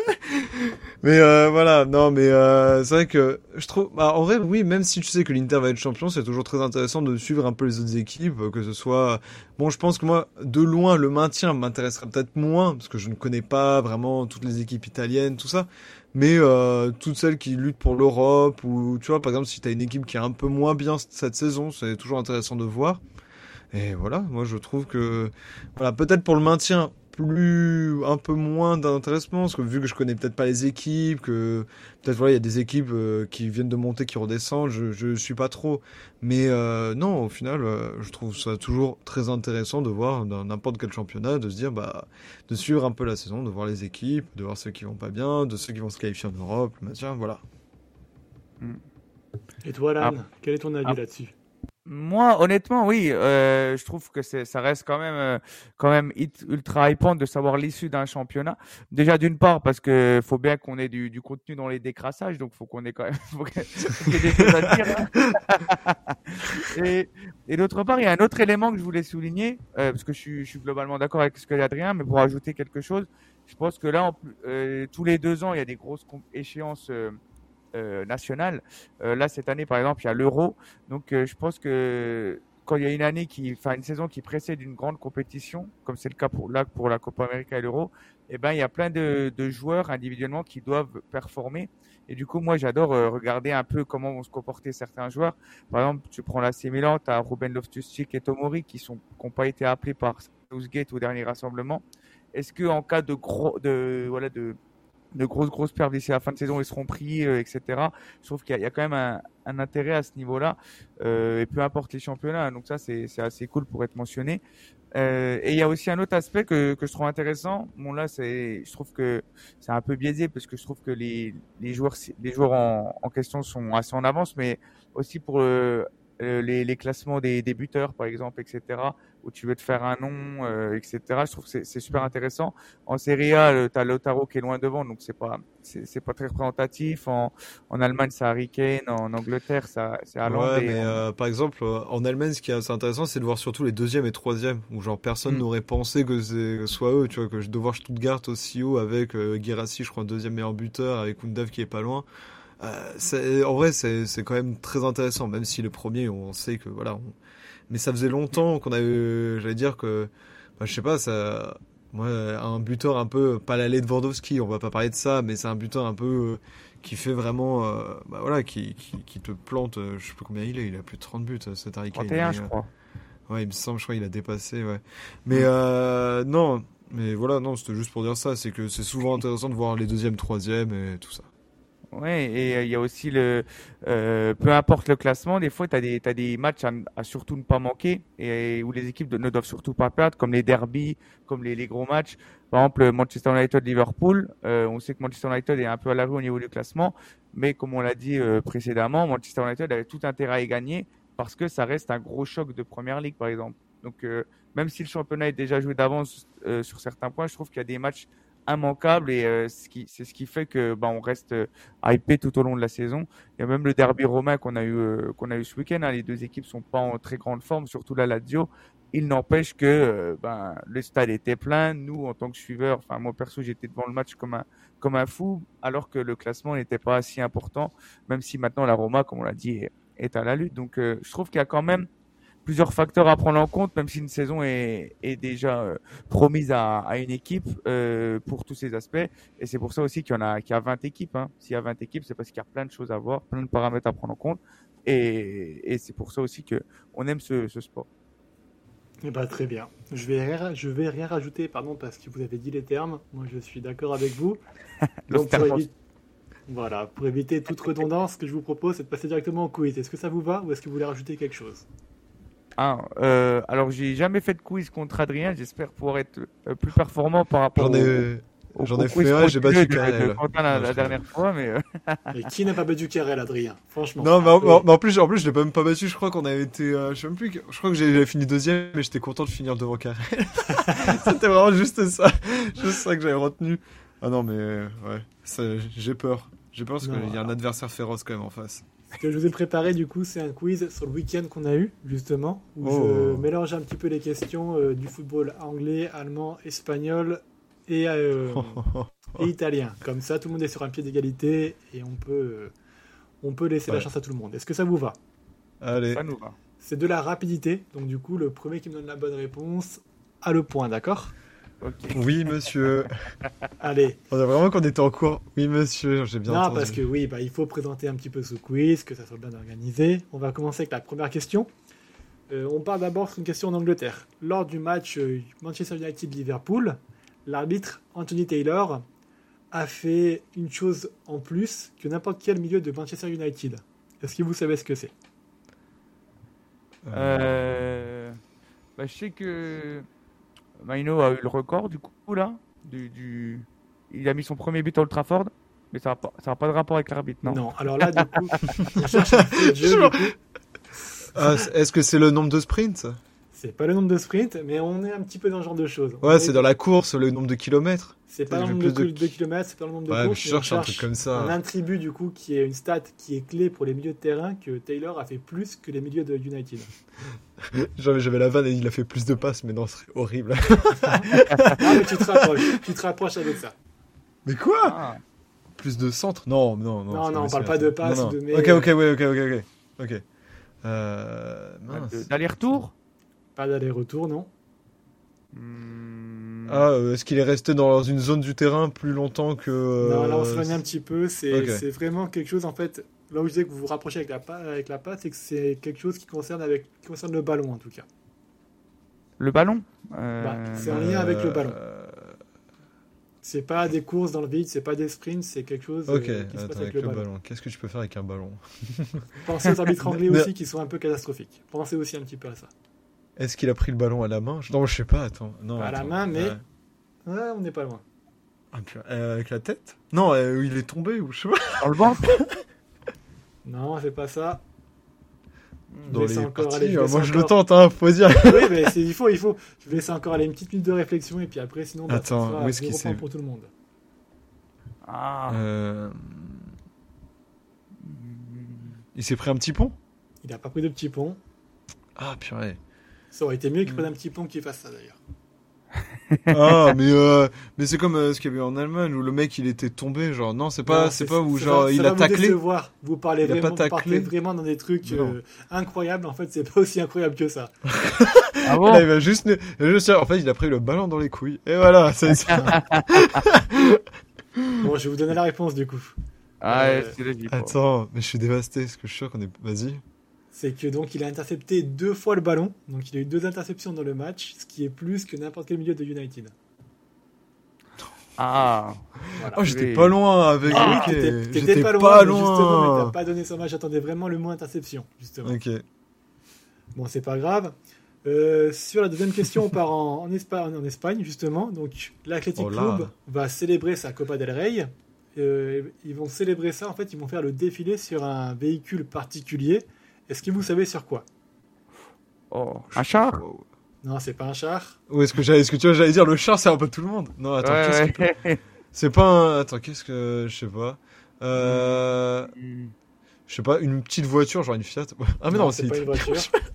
Mais euh, voilà, non, mais euh, c'est vrai que je trouve, bah, en vrai, oui, même si tu sais que l'Inter va être champion, c'est toujours très intéressant de suivre un peu les autres équipes, que ce soit, bon, je pense que moi, de loin, le maintien m'intéresserait peut-être moins, parce que je ne connais pas vraiment toutes les équipes italiennes, tout ça, Mais euh, toutes celles qui luttent pour l'Europe, ou tu vois, par exemple, si tu as une équipe qui est un peu moins bien cette saison, c'est toujours intéressant de voir. Et voilà, moi je trouve que, voilà, peut-être pour le maintien, plus, un peu moins d'intéressement, parce que vu que je connais peut-être pas les équipes, que peut-être voilà, il y a des équipes euh, qui viennent de monter, qui redescendent, je, je suis pas trop. Mais euh, non, au final, euh, je trouve ça toujours très intéressant de voir dans n'importe quel championnat, de se dire, bah, de suivre un peu la saison, de voir les équipes, de voir ceux qui vont pas bien, de ceux qui vont se qualifier en Europe, le maintien, voilà. Et toi, Alan, Ah. quel est ton avis Ah. là-dessus? Moi, honnêtement, oui, euh, je trouve que c'est, ça reste quand même, euh, quand même hit- ultra hypant de savoir l'issue d'un championnat. Déjà, d'une part, parce que faut bien qu'on ait du, du contenu dans les décrassages, donc faut qu'on ait quand même, faut que- faut qu'il y ait des choses à dire. hein. Et, et d'autre part, il y a un autre élément que je voulais souligner, euh, parce que je suis, je suis globalement d'accord avec ce que dit Adrien, mais pour ajouter quelque chose, je pense que là, en plus- euh, tous les deux ans, il y a des grosses com- échéances. Euh, euh, nationales. Euh, là, cette année, par exemple, il y a l'Euro. Donc, euh, je pense que quand il y a une année qui, enfin, une saison qui précède une grande compétition, comme c'est le cas pour là pour la Copa América et l'Euro, eh ben, il y a plein de, de joueurs individuellement qui doivent performer. Et du coup, moi, j'adore euh, regarder un peu comment vont se comporter certains joueurs. Par exemple, tu prends l'A C Milan, tu as Ruben Loftus-Cheek et Tomori qui sont qui n'ont pas été appelés par Southgate au dernier rassemblement. Est-ce que en cas de gros, de voilà, de de grosses grosses pertes d'ici la fin de saison, ils seront pris, euh, et cetera. Je trouve qu'il y a, il y a quand même un, un intérêt à ce niveau-là, euh, et peu importe les championnats. Donc ça, c'est, c'est assez cool pour être mentionné. Euh, et il y a aussi un autre aspect que, que je trouve intéressant. Bon là, c'est, je trouve que c'est un peu biaisé parce que je trouve que les, les joueurs, les joueurs en, en question sont assez en avance, mais aussi pour le, euh, les, les classements des, des buteurs, par exemple, et cetera, où tu veux te faire un nom, euh, et cetera. Je trouve que c'est, c'est super intéressant. En Serie A, tu as Lautaro qui est loin devant, donc c'est pas, c'est, c'est pas très représentatif. En, en Allemagne, c'est Harry Kane. En Angleterre, ça, c'est Haaland. Ouais, Et mais en- euh, par exemple, euh, en Allemagne, ce qui est assez intéressant, c'est de voir surtout les deuxième et troisième, où genre personne Mm. n'aurait pensé que ce soit eux, tu vois, que de voir Stuttgart aussi haut avec euh, Guirassy, je crois, deuxième meilleur buteur, avec Undav qui est pas loin. Euh, c'est, en vrai, c'est, c'est quand même très intéressant, même si le premier, on sait que voilà. on- Mais ça faisait longtemps qu'on avait, j'allais dire que, bah, je sais pas, ça, moi, un buteur un peu, pas l'allée de Wardowski, on va pas parler de ça, mais c'est un buteur un peu euh, qui fait vraiment, euh, bah voilà, qui, qui, qui te plante, euh, je sais pas combien il est, il a plus de trente buts, euh, cet Harry Kane. trente et un, mais, je euh, crois. Ouais, il me semble, je crois qu'il a dépassé, ouais. Mais euh, non, mais voilà, non, c'était juste pour dire ça, c'est que c'est souvent intéressant de voir les deuxièmes, troisièmes et tout ça. Ouais, et euh, il y a aussi le, euh, peu importe le classement, des fois, tu as des, t'as des matchs à, à surtout ne pas manquer et où les équipes de- ne doivent surtout pas perdre, comme les derbies, comme les, les gros matchs. Par exemple, Manchester United-Liverpool, euh, on sait que Manchester United est un peu à la rue au niveau du classement, mais comme on l'a dit euh, précédemment, Manchester United avait tout intérêt à y gagner parce que ça reste un gros choc de Première Ligue, par exemple. Donc, euh, même si le championnat est déjà joué d'avance euh, sur certains points, je trouve qu'il y a des matchs immanquables et euh, ce qui, c'est ce qui fait que bah, on reste euh, hypé tout au long de la saison. Il y a même le derby romain qu'on a eu euh, qu'on a eu ce week-end. Hein. Les deux équipes sont pas en très grande forme, surtout la Lazio. Il n'empêche que euh, ben, le stade était plein. Nous, en tant que suiveurs, enfin moi perso, j'étais devant le match comme un comme un fou, alors que le classement n'était pas si important, même si maintenant la Roma, comme on l'a dit, est, est à la lutte. Donc euh, je trouve qu'il y a quand même plusieurs facteurs à prendre en compte, même si une saison est, est déjà euh, promise à, à une équipe euh, pour tous ces aspects. Et c'est pour ça aussi qu'il y en a, qu'il y a vingt équipes. Hein. S'il y a vingt équipes, c'est parce qu'il y a plein de choses à voir, plein de paramètres à prendre en compte. Et, et c'est pour ça aussi que on aime ce, ce sport. Eh ben, très bien. Je vais rien, je vais rien rajouter, pardon, parce que vous avez dit les termes. Moi, je suis d'accord avec vous. Donc, pour, L'Ostermos. évi- voilà, pour éviter toute redondance, ce que je vous propose, c'est de passer directement au quiz. Est-ce que ça vous va ou est-ce que vous voulez rajouter quelque chose? Ah, euh, alors j'ai jamais fait de quiz contre Adrien. J'espère pouvoir être euh, plus performant par rapport J'en au, ai, au, j'en au ai quiz fait un, j'ai frauduleux battu de, de Karel. Quentin la, Non, la je dernière fois, mais euh, Et qui n'a pas battu Karel, Adrien? Franchement. Non, mais, Un en, peu- mais en- mais en plus, en plus, je l'ai même pas battu. Je crois qu'on avait été, euh, je sais même plus. que- Je crois que j'ai- j'avais fini deuxième, mais j'étais content de finir devant Karel. C'était vraiment juste ça, juste ça que j'avais retenu. Ah non, mais euh, ouais, ça, j'ai peur. J'ai peur parce Non, qu'il y a un alors. adversaire féroce quand même en face. Ce que je vous ai préparé, du coup, c'est un quiz sur le week-end qu'on a eu, justement, où Oh. je mélange un petit peu les questions euh, du football anglais, allemand, espagnol et, euh, et italien. Comme ça, tout le monde est sur un pied d'égalité et on peut, euh, on peut laisser la Ouais. chance à tout le monde. Est-ce que ça vous va? Allez, ça nous va. C'est de la rapidité, donc du coup, le premier qui me donne la bonne réponse a le point, d'accord? Ok. Oui, monsieur. Allez. On a vraiment qu'on était en cours. Oui, monsieur, j'ai bien Non, entendu. parce que oui, bah, il faut présenter un petit peu ce quiz, que ça soit bien organisé. On va commencer avec la première question. Euh, on part d'abord sur une question en Angleterre. Lors du match euh, Manchester United-Liverpool, l'arbitre Anthony Taylor a fait une chose en plus que n'importe quel milieu de Manchester United. Est-ce que vous savez ce que c'est? Euh... Bah, je sais que Maino a eu le record du coup là. Du, du... Il a mis son premier but à Old Trafford, mais ça n'a pas, ça a pas de rapport avec l'arbitre, non? Non, alors là, du coup, on cherche un fait de jeu, du coup. Ah, est-ce que c'est le nombre de sprints? C'est pas le nombre de sprints, mais on est un petit peu dans ce genre de choses. On Ouais, est- c'est dans la course, le nombre de kilomètres. C'est pas Il le fait nombre de, plus de- de kilomètres, c'est pas le nombre de Ouais, mais courses. je mais on cherche un truc comme ça. Un attribut, du coup, qui est une stat qui est clé pour les milieux de terrain que Taylor a fait plus que les milieux de United. J'avais, j'avais la vanne et il a fait plus de passes, mais non, ce serait horrible. Ah, mais tu te rapproches, tu te rapproches avec ça. Mais quoi? Ah. Plus de centres? Non, non, non. Non, c'est non, on possible, parle pas attends. de passes Non, ou de non. mais- Ok, ok, ouais, ok, ok, ok. Ok. Euh... mince. De- D'aller-retour? Pas d'aller-retour, non. Hmm. Ah, euh, est-ce qu'il est resté dans une zone du terrain plus longtemps que... euh, Non, là, on s'éloigne un petit peu. C'est Ok. c'est vraiment quelque chose, en fait. Là où je disais que vous vous rapprochez avec la, pa- avec la passe, c'est que c'est quelque chose qui concerne, avec, qui concerne le ballon, en tout cas. Le ballon? Euh, Bah, c'est en lien avec le ballon. Euh, C'est pas des courses dans le vide, c'est pas des sprints, c'est quelque chose euh, Ok, qui se attends, passe avec, avec le le ballon. ballon. Qu'est-ce que tu peux faire avec un ballon? Pensez aux arbitres anglais Mais- aussi qui sont un peu catastrophiques. Pensez aussi un petit peu à ça. Est-ce qu'il a pris le ballon à la main? Non, je sais pas, attends. Non, Pas à la attends. main, mais- Euh, Ouais, on n'est pas loin. ah, purée, euh, avec la tête? Non, euh, il est tombé ou je sais pas. Dans le ventre? Non, c'est pas ça. Je Dans laisse les encore parties, aller, je euh, laisse moi je le encore- tente, hein, faut dire. Oui, mais c'est- il faut, il faut. Je vais laisser encore aller une petite minute de réflexion et puis après, sinon, bah, Attends, ça sera où est-ce qu'il zéro point s'est- pour tout le monde. Ah. Euh... Il s'est pris un petit pont? Il a pas pris de petit pont. Ah, purée. Ça aurait été mieux qu'il prenne un petit pont qu'il fasse ça d'ailleurs. Ah, mais euh, mais c'est comme euh, ce qu'il y avait en Allemagne où le mec il était tombé, genre non, c'est pas Non, c'est pas où ça genre va- il ça a va vous taclé. décevoir. Vous parlez Il a pas vraiment, vous taclé. partez vraiment dans des trucs Non. euh, incroyables. En fait, c'est pas aussi incroyable que ça. Ah bon? Là, il va juste, il va juste- en fait, il a pris le ballon dans les couilles. Et voilà, c'est ça. Bon, je vais vous donner la réponse du coup. Ah, Euh, ouais, c'est là, j'y crois. Attends, mais je suis dévasté, parce que je suis sûr qu'on est. Vas-y. C'est que donc il a intercepté deux fois le ballon. Donc il a eu deux interceptions dans le match, ce qui est plus que n'importe quel milieu de United. Ah. Voilà. Oh, j'étais Oui. pas loin avec. Ah, ok. t'étais- t'étais J'étais pas loin, pas mais justement, mais loin. t'as pas donné son match. J'attendais vraiment le mot interception, justement. Ok. Bon, c'est pas grave. Euh, sur la deuxième question, on part en, en, Espagne, en Espagne, justement. Donc, l'Athletic Oh là. Club va célébrer sa Copa del Rey. Euh, ils vont célébrer ça, en fait, ils vont faire le défilé sur un véhicule particulier. Est-ce que vous savez sur quoi? Oh. Un char? Wow. Non, c'est pas un char. Où est-ce que j'allais, est-ce que tu vois, j'allais dire le char, c'est un peu tout le monde. Non, attends, Ouais, qu'est-ce ouais. que c'est pas un. Attends, qu'est-ce que je sais pas. Euh, Hmm. je sais pas, une petite voiture, genre une Fiat. Ah mais non, c'est c'est. pas une voiture.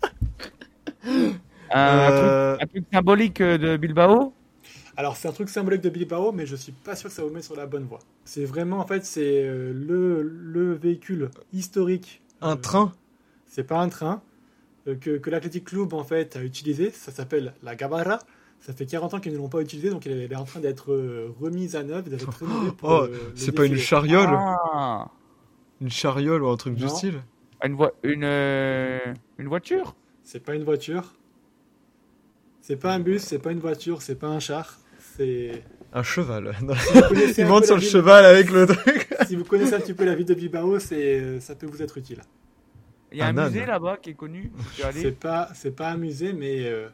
Un, un Euh, truc, un truc symbolique euh, de Bilbao? Alors, c'est un truc symbolique de Bilbao, mais je suis pas sûr que ça vous met sur la bonne voie. C'est vraiment, en fait, c'est euh, le, le véhicule historique. Un euh, train. C'est pas un train euh, que, que l'Athletic Club en fait a utilisé. Ça s'appelle la Gabarra. Ça fait quarante ans qu'ils ne l'ont pas utilisé, donc elle est en train d'être euh, remise à neuf, d'être rénovée pour. Oh, euh, le c'est pas une défilé. chariole, Ah. une chariole ou un truc du Non. style. Une, voi- une, euh, une voiture? C'est pas une voiture. C'est pas un bus, c'est pas une voiture, c'est pas un char. C'est. Un cheval. Non. Si vous connaissez Il un monte peu sur la le ville- cheval avec le truc. Si vous connaissez un petit peu la ville de Bilbao, c'est euh, ça peut vous être utile. Il y a un, Un âne. musée là-bas qui est connu. Je suis allé. C'est pas, c'est pas un musée, mais euh,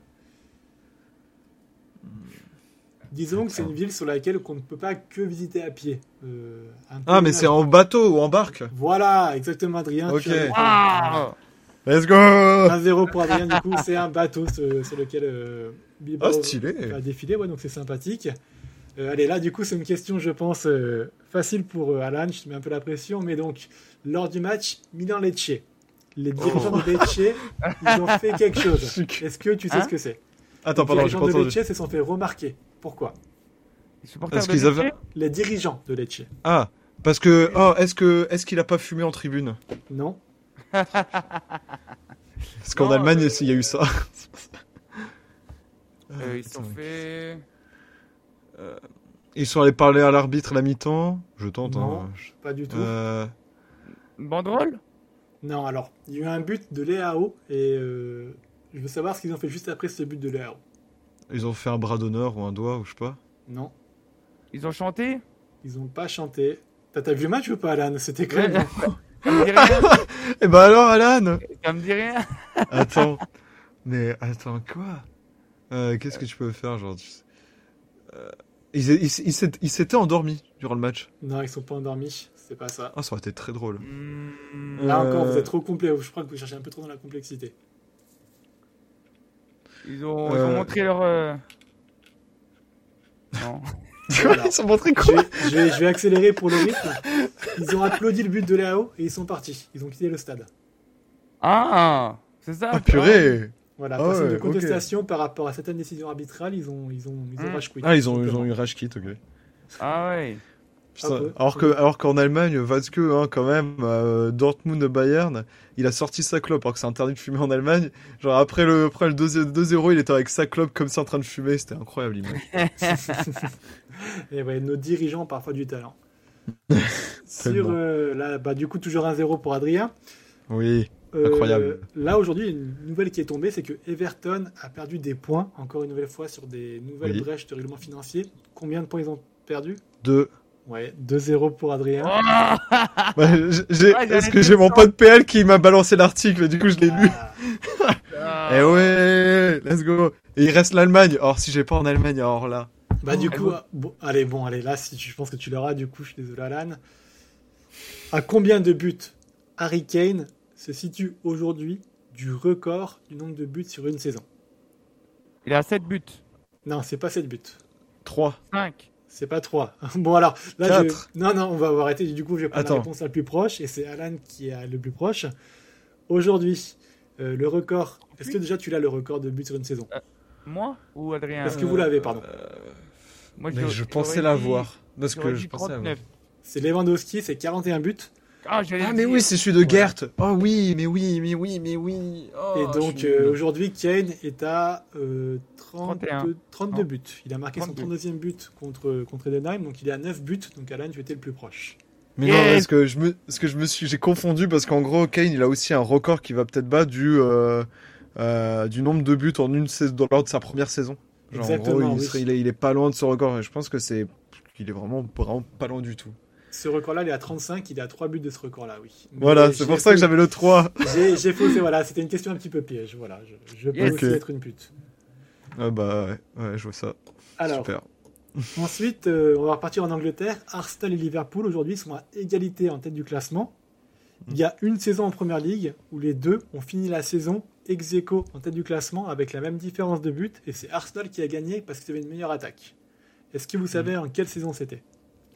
disons que c'est une ville sur laquelle on ne peut pas que visiter à pied. Euh, un Ah, mais pèlerinage. c'est en bateau ou en barque. Voilà, exactement, Adrien. Ok. tu as le- Ah. Let's go. un zéro pour Adrien, du coup, c'est un bateau ce- sur lequel euh, Bilbao Ah, stylé. va défiler, ouais, donc c'est sympathique. Euh, allez, là, du coup, c'est une question, je pense, euh, facile pour euh, Alan, je te mets un peu la pression, mais donc, lors du match Milan-Lecce, les dirigeants de Lecce, ils ont fait quelque chose. Est-ce que tu sais Hein ce que c'est? Attends, Les pardon, j'ai dirigeants pas de entendu. Lecce se sont fait remarquer. Pourquoi? Les supporters Est-ce de qu'ils avaient- Lecce? Les dirigeants de Lecce. Ah, parce que oh, est-ce que est-ce qu'il a pas fumé en tribune? Non? Parce qu'en Non, Allemagne, euh, il y a eu ça. Euh, ils se sont Putain. fait. Euh, ils sont allés parler à l'arbitre à la mi-temps. Je tente. Non, Hein. pas du tout. Euh, Une banderole? Non, alors, il y a eu un but de Leao et euh, je veux savoir ce qu'ils ont fait juste après ce but de Leao. ils ont fait un bras d'honneur ou un doigt ou je sais pas. Non, Ils ont chanté? ils ont pas chanté. T'as, t'as vu le match ou pas, Alan? C'était quand même... Ça me dit rien. Eh ben alors, Alan. Ça me dit rien. Attends. Mais attends, quoi euh, Qu'est-ce que tu peux faire, genre tu sais- euh, Ils, ils, ils, s'étaient- ils s'étaient endormis durant le match. Non, ils sont pas endormis, c'est pas ça. Ah, ça aurait été très drôle. Hmm, Là Euh, encore, vous êtes trop complet. Je crois que vous cherchez un peu trop dans la complexité. Ils ont, ils ont Euh. montré leur. euh, Non. Voilà. Ils sont montrés Je quoi vais, je, vais, je vais accélérer pour le rythme. Ils ont applaudi le but de Leao et ils sont partis. Ils ont quitté le stade. Ah, c'est ça. Ah, purée Voilà, Ah personne ouais, de ok. contestation par rapport à certaines décisions arbitrales, ils ont, ils ont, ils ont Hmm. rage quit. Ah, ils ont, ils ont Simplement. eu rage quit, ok. Ah ouais. Putain, Un peu. alors que, alors qu'en Allemagne, Watzke, hein, quand même, euh, Dortmund, Bayern, il a sorti sa clope, alors que c'est interdit de fumer en Allemagne. Genre après le, après le deux zéro, il était avec sa clope comme ça en train de fumer, c'était incroyable l'image. Et ouais, nos dirigeants ont parfois du talent. Sur, Tellement. euh, là, bah, du coup, toujours un zéro pour Adrien. Oui. Euh, Incroyable. Là, aujourd'hui, une nouvelle qui est tombée, c'est que Everton a perdu des points, encore une nouvelle fois, sur des nouvelles Oui. brèches de règlement financier. Combien de points ils ont perdu? Deux. Ouais, deux zéro pour Adrien. Oh, Ouais, j'ai, Ah, parce j'allais que dire j'ai mon ça. pote P L qui m'a balancé l'article, du coup je l'ai lu. Ah. Ah. Eh ouais, let's go. Et il reste l'Allemagne. Or si j'ai pas en Allemagne, alors là. Bah, du Oh, coup, ah, bon, allez, bon, allez, là, si tu, je pense que tu l'auras, du coup, je suis désolé, Alan. À combien de buts Harry Kane se situe aujourd'hui du record du nombre de buts sur une saison? Il a sept buts. Non, c'est pas sept buts. Trois. cinq. C'est pas trois. Bon, alors, là, je... Quatre. Non, non, on va arrêter. Du coup, je vais prendre Attends. la réponse la plus proche, et c'est Alan qui est le plus proche. Aujourd'hui, euh, le record... Est-ce que déjà tu l'as, le record de buts sur une saison? Moi ou Adrien? Est-ce que vous l'avez, pardon? Moi, Mais j'aurais- je pensais j'aurais l'avoir. dit- Parce que j'aurais je dit pensais l'avoir. trente-neuf. C'est Lewandowski, c'est quarante et un buts. Ah, j'allais Ah mais dire- oui, c'est celui de Voilà. Gert. Oh oui, mais oui, mais oui, mais oui. Oh, Et donc, je suis euh, nul. aujourd'hui, Kane est à euh, trente et un. trente-deux, trente-deux Non. buts. Il a marqué son trente-deux. trente-deuxième but contre, contre Edenheim, donc il est à neuf buts. Donc, Alan, tu étais le plus proche. Mais non, Yes. parce que je me, parce que je me suis, j'ai confondu parce qu'en gros, Kane, il a aussi un record qui va peut-être battre du, euh, euh, du nombre de buts en une saison, lors de sa première saison. Genre, Exactement, en gros, il, oui. serait- il, est, il est pas loin de ce record. Et je pense que c'est, qu'il est vraiment, vraiment pas loin du tout. Ce record-là, il est à trente-cinq. Il est à trois buts de ce record-là, oui. Mais Voilà, c'est j'ai pour ça que faux- j'avais le trois. J'ai j'ai faussé, voilà. C'était une question un petit peu piège. Voilà, je, je peux Yes. aussi Ok. être une pute. Ah bah ouais, ouais, je vois ça. Alors, Super. ensuite, euh, on va repartir en Angleterre. Arsenal et Liverpool, aujourd'hui, sont à égalité en tête du classement. Il y a une saison en Première Ligue où les deux ont fini la saison ex aequo en tête du classement avec la même différence de buts. Et c'est Arsenal qui a gagné parce qu'ils avaient une meilleure attaque. Est-ce que vous savez en quelle saison c'était?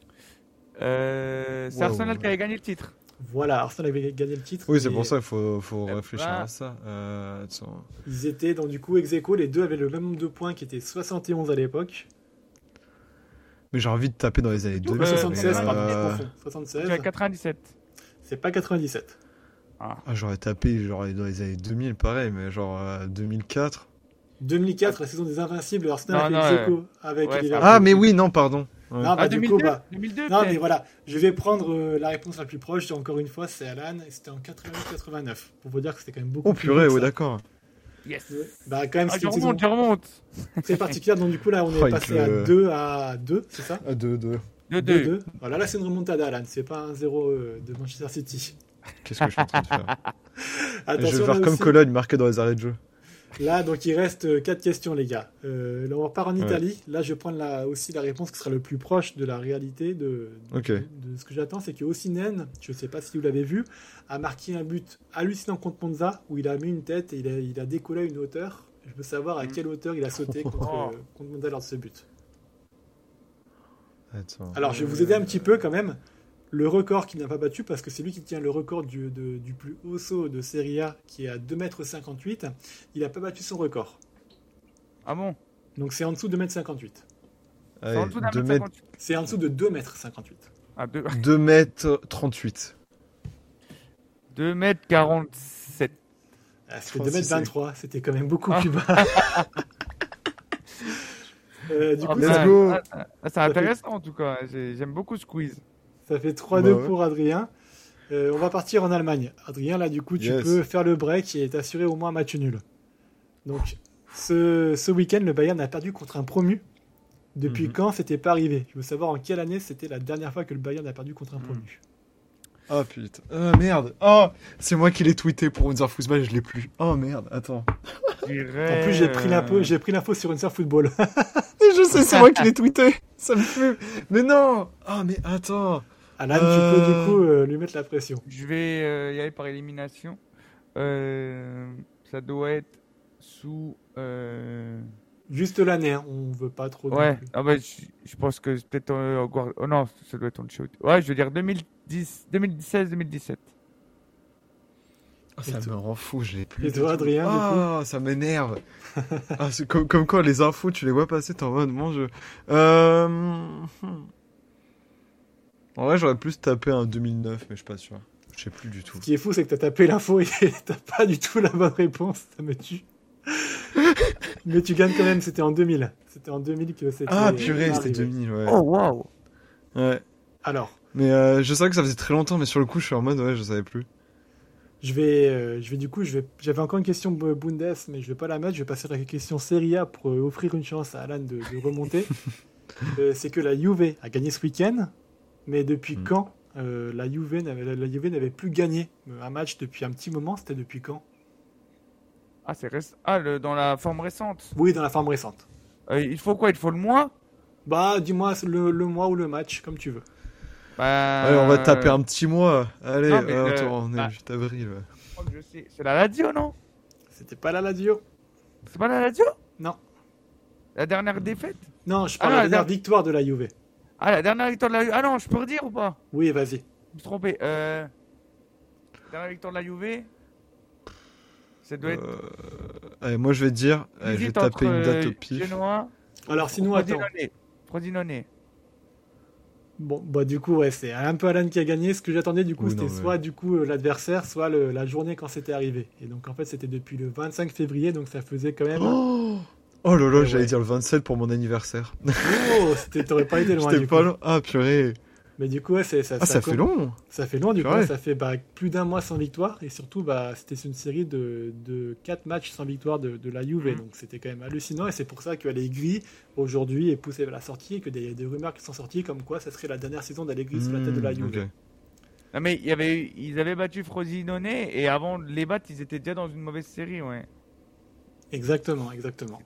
Euh, c'est Wow. Arsenal qui avait gagné le titre. Voilà, Arsenal avait gagné le titre. Oui, c'est et pour ça qu'il faut, faut Eh réfléchir ben. à ça. Euh, attends. Ils étaient donc du coup ex aequo. Les deux avaient le même nombre de points qui était soixante et onze à l'époque. Mais j'ai envie de taper dans les années deux Euh, mille. soixante-seize, mais, pardon, je euh, confonds. soixante-seize. J'ai quatre-vingt-dix-sept. C'est pas quatre-vingt-dix-sept. Ah. Ah, j'aurais tapé genre dans les années deux mille, pareil, mais genre euh, deux mille quatre. deux mille quatre, la saison des Invincibles, Arsenal Non, a fait non, ex aequo avec ouais, Liverpool. Ah, mais oui, non, pardon. Ouais. Non, bah, Ah, du deux mille coup, deux, bah, deux mille deux, non, peut-être. mais voilà, je vais prendre euh, la réponse la plus proche. Encore une fois, c'est Alan, et c'était en quatre-vingt-huit quatre-vingt-neuf. Pour vous dire que c'était quand même beaucoup Oh plus purée, vite, ouais, ça. d'accord. Yes. Bah, quand même, Ah, c'était je une saison remonte, je remonte. très particulière. Donc, du coup, là, on est Oh, avec passé le- à deux à deux, c'est ça? Ah, deux, deux. deux deux deux. deux. Voilà, là, c'est une remontada, Alan. C'est pas un zéro euh, de Manchester City. Qu'est-ce que je suis en train de faire Attention, Je vais là faire comme aussi. Cologne, marqué dans les arrêts de jeu. Là, donc, il reste quatre questions, les gars. Euh, là, on repart en Ouais. Italie. Là, je vais prendre la, aussi la réponse qui sera le plus proche de la réalité de, Ok. de ce que j'attends. C'est que Osimhen, je ne sais pas si vous l'avez vu, a marqué un but hallucinant contre Monza où il a mis une tête et il a, il a décollé à une hauteur. Je veux savoir à Mhm. quelle hauteur il a sauté contre, Oh. euh, contre Monza lors de ce but. Attends. Alors, je vais vous aider un petit peu quand même. Le record qu'il n'a pas battu, parce que c'est lui qui tient le record du, de- du plus haut saut de Serie A, qui est à deux mètres cinquante-huit, il n'a pas battu son record. Ah bon? Donc c'est en dessous de deux mètres cinquante-huit. C'est en Allez, dessous d'un deux mètre mètres, cinquante-huit. C'est en dessous de deux mètres cinquante-huit. Ah, deux- deux mètres trente-huit. deux mètres quarante-sept. Ah, c'était Oh, deux si mètres c'est- vingt-trois, c'était quand même beaucoup Ah. plus bas. Euh, du Ah, coup, let's ça, go. ah, ah, c'est Ça fait- intéressant en tout cas. J'ai- J'aime beaucoup ce quiz. ça fait trois deux Bah ouais. pour Adrien. Euh, on va partir en Allemagne. Adrien, là, du coup, tu Yes. peux faire le break et t'assurer au moins un match nul. Donc, ce, ce week-end, le Bayern a perdu contre un promu. Depuis Mhm. quand c'était pas arrivé? Je veux savoir en quelle année c'était la dernière fois que le Bayern a perdu contre un promu. Ah putain. Ah merde. Oh, c'est moi qui l'ai tweeté pour Unser Fußball et je l'ai plus. Oh merde, attends. Je dirais, En plus, j'ai pris l'info, euh, j'ai pris l'info sur Unser Football. Et je sais, c'est moi qui l'ai tweeté. Ça me fume. Mais non. Ah mais attends. Alan, tu Euh. peux du coup euh, lui mettre la pression. Je vais euh, y aller par élimination. Euh, ça doit être sous. euh, Juste l'année, hein. On veut pas trop. non Ouais, plus. ah bah, je, je pense que c'est peut-être. euh, Guard- oh non, ça doit être on shoot. Ouais, je veux dire deux mille dix, deux mille seize, deux mille dix-sept. Oh, ça Et me rend fou, je l'ai plus. Et du toi, tout. Adrien, du Ah, ça m'énerve. Ah, c'est comme, comme quoi les infos, tu les vois passer, t'es en mode mon jeu. Euh... hmm. En vrai, j'aurais plus tapé un deux mille neuf, mais je suis pas sûr. Je sais plus du tout. Ce qui est fou, c'est que t'as tapé l'info et t'as pas du tout la bonne réponse. Ça me tue. Mais tu gagnes quand même. C'était en deux mille. C'était en deux mille que c'était. Ah purée, arrivé. c'était deux mille, ouais. Oh waouh! Ouais. Alors, Mais euh, je savais que ça faisait très longtemps, mais sur le coup, je suis en mode ouais, je savais plus. je vais, euh, je vais du coup, je vais. J'avais encore une question B- Bundes, mais je vais pas la mettre. Je vais passer à la question Serie A pour euh, offrir une chance à Alan de, de remonter. Euh, c'est que la Juve a gagné ce week-end, mais depuis Mm. quand euh, la Juve n'avait la, la Juve n'avait plus gagné euh, un match depuis un petit moment? C'était depuis quand? Ah, c'est réc- ah le, dans la forme récente. Oui, dans la forme récente. Euh, il faut quoi? Il faut le mois? Bah, dis-moi le, le mois ou le match, comme tu veux. Bah, Allez, on va taper un petit mois. Allez, non, mais euh, le- attends, on est bah- le huit avril. ouais. Je crois que je sais. C'est la Lazio, non? C'était pas la Lazio? C'est pas la Lazio? Non. La dernière défaite? Non, je parle Ah, de la la dernière der- victoire de la Juve. Ah, la dernière victoire de la Juve. Ah non, je peux redire ou pas? Oui, vas-y. Je me suis trompé. Euh... Dernière victoire de la Juve. Ça doit être. Euh, Allez, moi je vais te dire, allez, je vais visite taper entre, une date euh, au pif. Genoa. Alors, sinon, attends. Frosinone. Frosinone. Bon, bah, du coup, ouais, c'est un peu Alan qui a gagné. Ce que j'attendais, du coup, Oui, c'était non, mais- soit, du coup, euh, l'adversaire, soit le- la journée quand c'était arrivé. Et donc, en fait, c'était depuis le vingt-cinq février, donc ça faisait quand même. Oh, oh là là, Ouais, j'allais ouais. dire le vingt-sept pour mon anniversaire. Oh, c'était- t'aurais pas été loin, J'étais du pas coup. loin. Ah purée. Mais du coup, ouais, c'est, ça, Ah, ça fait com- long. Ça fait long, du coup, Purée. ça fait bah, plus d'un mois sans victoire. Et surtout, bah, c'était une série de, de quatre matchs sans victoire de, de la Juve. Mhm. Donc, c'était quand même hallucinant. Et c'est pour ça qu'Allegri, aujourd'hui, est poussé vers la sortie. Et que des, des rumeurs qui sont sorties comme quoi ça serait la dernière saison d'Allegri sur la tête de la Hmm, Juve. ok. Non, mais il y avait, eu- ils avaient battu Frosinone et avant de les battre, ils étaient déjà dans une mauvaise série, ouais. Exactement, exactement.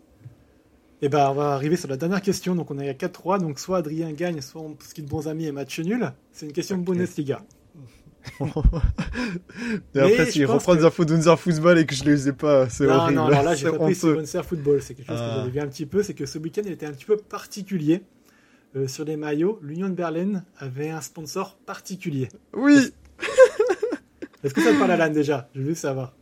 Et bah, on va arriver sur la dernière question. Donc, on est à quatre trois. Donc, soit Adrien gagne, soit on se quitte bons amis et match nul. C'est une question de Ok. Bundesliga. Et Mais après, je s'il pense reprend que- des infos d'Unzer Fußball et que je les ai pas, c'est Non, horrible. non, alors là, j'ai C'est pas pris sur honteux. Unser Football. C'est quelque chose Ah. que j'avais vu un petit peu. C'est que ce week-end, il était un petit peu particulier. Euh, sur les maillots, l'Union de Berlin avait un sponsor particulier. Oui. Est-ce que ça te parle, Alan, déjà? Je veux juste savoir.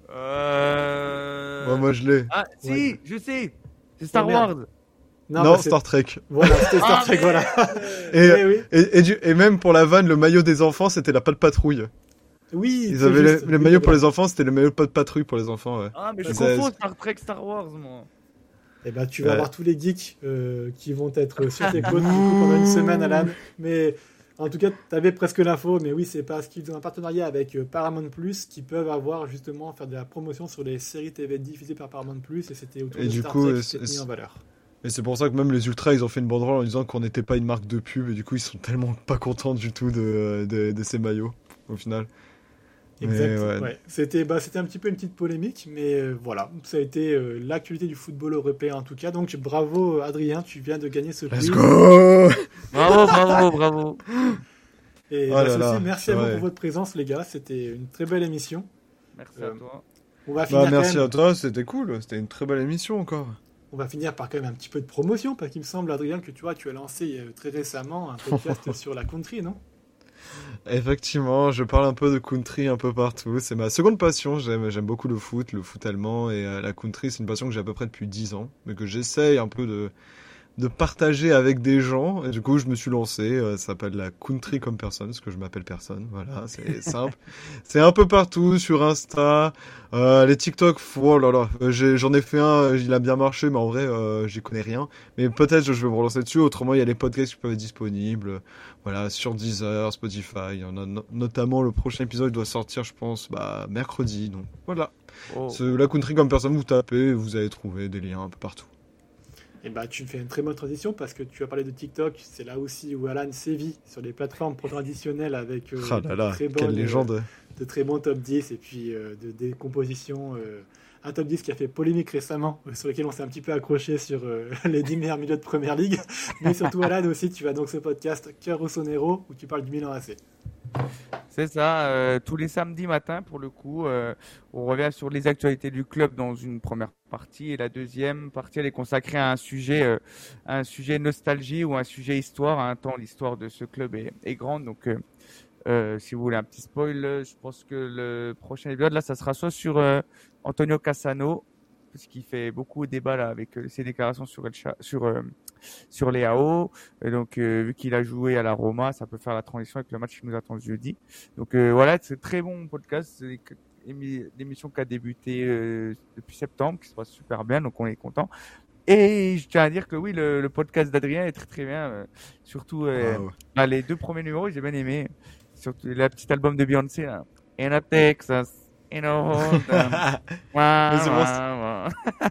Euh... Moi, moi, je l'ai. Ah, si, Ouais. je sais. C'est Star Oh, merde. Wars. Non, bah, c'est- Star Trek. Voilà, c'était Star Ah, Trek, voilà. Et, Eh oui. et, et, du- et même pour la vanne, le maillot des enfants, c'était la patte patrouille. Oui, Ils c'est avaient juste. les, les Oui, maillots c'est pour vrai. les enfants, c'était le maillot de patte patrouille pour les enfants, ouais. Ah, mais je Ça- confonds Star Trek, Star Wars, moi. Eh ben, tu vas Ouais. avoir tous les geeks euh, qui vont être sur tes côtes du coup, pendant une semaine, Alan. Mais en tout cas, tu avais presque l'info. Mais oui, c'est parce qu'ils ont un partenariat avec euh, Paramount Plus qui peuvent avoir justement faire de la promotion sur les séries T V diffusées par Paramount Plus. Et c'était autour Et de du Star coup, Trek euh, qui s'était c'est- mis en valeur. Et c'est pour ça que même les Ultras, ils ont fait une banderole en disant qu'on n'était pas une marque de pub, et du coup, ils sont tellement pas contents du tout de, de, de ces maillots, au final. Mais Exact. ouais. Ouais. C'était, bah, c'était un petit peu une petite polémique, mais euh, voilà, ça a été euh, l'actualité du football européen en tout cas. Donc bravo Adrien, tu viens de gagner ce Let's quiz. go! Bravo, bravo, bravo. Et Oh bah, là ceci, là, merci c'est à vous vrai. pour votre présence les gars, c'était une très belle émission. Merci Euh, à toi. On va finir, Bah, quand merci même- à toi, c'était cool, c'était une très belle émission encore. on va finir par quand même un petit peu de promotion, parce qu'il me semble Adrien que tu vois, tu as lancé euh, très récemment un podcast sur la country, non? Effectivement, je parle un peu de country un peu partout. C'est ma seconde passion. J'aime, j'aime beaucoup le foot, le foot allemand et euh, la country. C'est une passion que j'ai à peu près depuis dix ans, mais que j'essaye un peu de, de partager avec des gens. Et du coup, je me suis lancé. Euh, ça s'appelle la Country comme personne, parce que je m'appelle personne. Voilà, c'est simple. C'est un peu partout sur Insta, euh, les TikTok. Oh là là, euh, j'ai, j'en ai fait un. Il a bien marché, mais en vrai, euh, j'y connais rien. Mais peut-être je vais me relancer dessus. Autrement, il y a les podcasts qui peuvent être disponibles. Voilà, sur Deezer, Spotify. Il y en a no- notamment le prochain épisode doit sortir, je pense, bah mercredi. Donc voilà. Oh. C'est la Country comme personne. Vous tapez, vous allez trouver des liens un peu partout. Et bah, tu me fais une très bonne transition parce que tu as parlé de TikTok. C'est là aussi où Alan sévit sur les plateformes traditionnelles avec euh, Ah là là, de, très quelle bonnes, légende. euh, de très bons top dix et puis euh, de, des compositions. Euh, un top dix qui a fait polémique récemment, euh, sur lequel on s'est un petit peu accroché sur euh, les dix meilleurs milieux de Première Ligue. Mais surtout, Alan aussi, tu as donc ce podcast Cœur Rossonero où tu parles du Milan A C. C'est ça, euh, tous les samedis matins pour le coup, euh, on revient sur les actualités du club dans une première partie et la deuxième partie elle est consacrée à un sujet, euh, un sujet nostalgie ou un sujet histoire. À un temps, l'histoire de ce club est, est grande, donc euh, euh, si vous voulez un petit spoil, je pense que le prochain épisode là, ça sera soit sur euh, Antonio Cassano, parce qu'il fait beaucoup de débat là avec euh, ses déclarations sur El Cha- sur euh, sur les A O. Et donc, euh, vu qu'il a joué à la Roma, ça peut faire la transition avec le match qui nous attend ce jeudi. Donc euh, voilà, c'est un très bon podcast. C'est l'émission qui a débuté euh, depuis septembre, qui se passe super bien, donc on est content. Et je tiens à dire que oui, le, le podcast d'Adrien est très très bien. Euh, surtout euh, Ah ouais. bah, les deux premiers numéros, j'ai bien aimé. Surtout le petit album de Beyoncé là. In a Texas. You know, Mais c'est pour ça.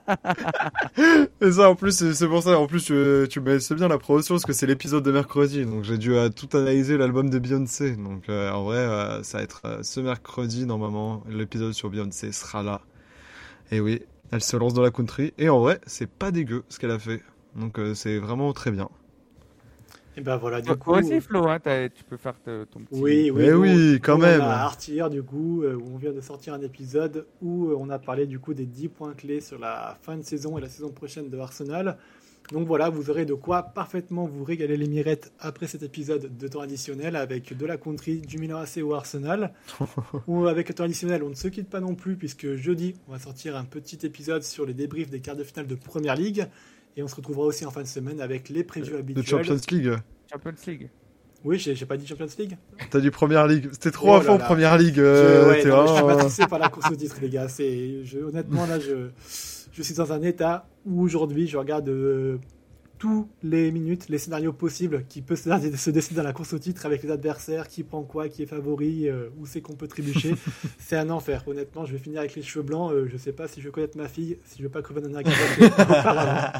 Et ça, en plus, c'est c'est pour ça. En plus, tu, tu me c'est bien la promotion parce que c'est l'épisode de mercredi. Donc, j'ai dû euh, tout analyser l'album de Beyoncé. Donc, euh, en vrai, euh, ça va être euh, ce mercredi, normalement. L'épisode sur Beyoncé sera là. Et oui, elle se lance dans la country. Et en vrai, c'est pas dégueu ce qu'elle a fait. Donc, euh, c'est vraiment très bien. Et ben voilà, du Toi coup. aussi, Flo, hein, t'as- tu peux faire te- ton petit. Oui, oui, Mais nous, oui, quand nous, même. On a Artilleur, du coup, euh, où on vient de sortir un épisode où euh, on a parlé du coup des dix points clés sur la fin de saison et la saison prochaine de Arsenal. Donc voilà, vous aurez de quoi parfaitement vous régaler les mirettes après cet épisode de temps additionnel avec de la country, du Milan A C ou Arsenal. Ou avec le temps additionnel, on ne se quitte pas non plus puisque jeudi, on va sortir un petit épisode sur les débriefs des quarts de finale de Première Ligue. Et on se retrouvera aussi en fin de semaine avec les previews De habituels. Champions League. Champions League. Oui, j'ai j'ai pas dit Champions League. T'as dit Première Ligue. C'était trop Oh à là fond là. Première Ligue. Je, Euh, ouais, t'es non, mais je suis vraiment- matrixé par la course au titre, les gars. C'est, je, honnêtement, là, je, je suis dans un état où aujourd'hui, je regarde euh, tous les minutes, les scénarios possibles qui peuvent se, se décider dans la course au titre avec les adversaires, qui prend quoi, qui est favori, euh, où c'est qu'on peut trébucher. C'est un enfer. Honnêtement, je vais finir avec les cheveux blancs. Euh, je sais pas si je vais connaître ma fille, si je vais pas crever dans un auparavant.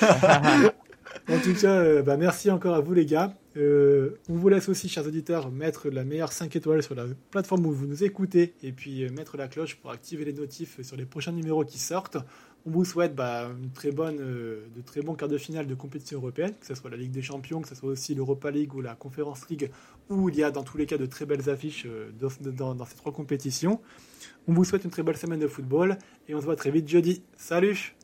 En tout cas, euh, bah, merci encore à vous les gars. Euh, on vous laisse aussi, chers auditeurs, mettre la meilleure cinq étoiles sur la plateforme où vous nous écoutez et puis euh, mettre la cloche pour activer les notifs sur les prochains numéros qui sortent. On vous souhaite bah, une très bonne, euh, de très bons quarts de finale de compétition européenne, que ce soit la Ligue des Champions, que ce soit aussi l'Europa League ou la Conference League, où il y a dans tous les cas de très belles affiches euh, dans, dans, dans ces trois compétitions. On vous souhaite une très belle semaine de football et on se voit très vite jeudi. Salut!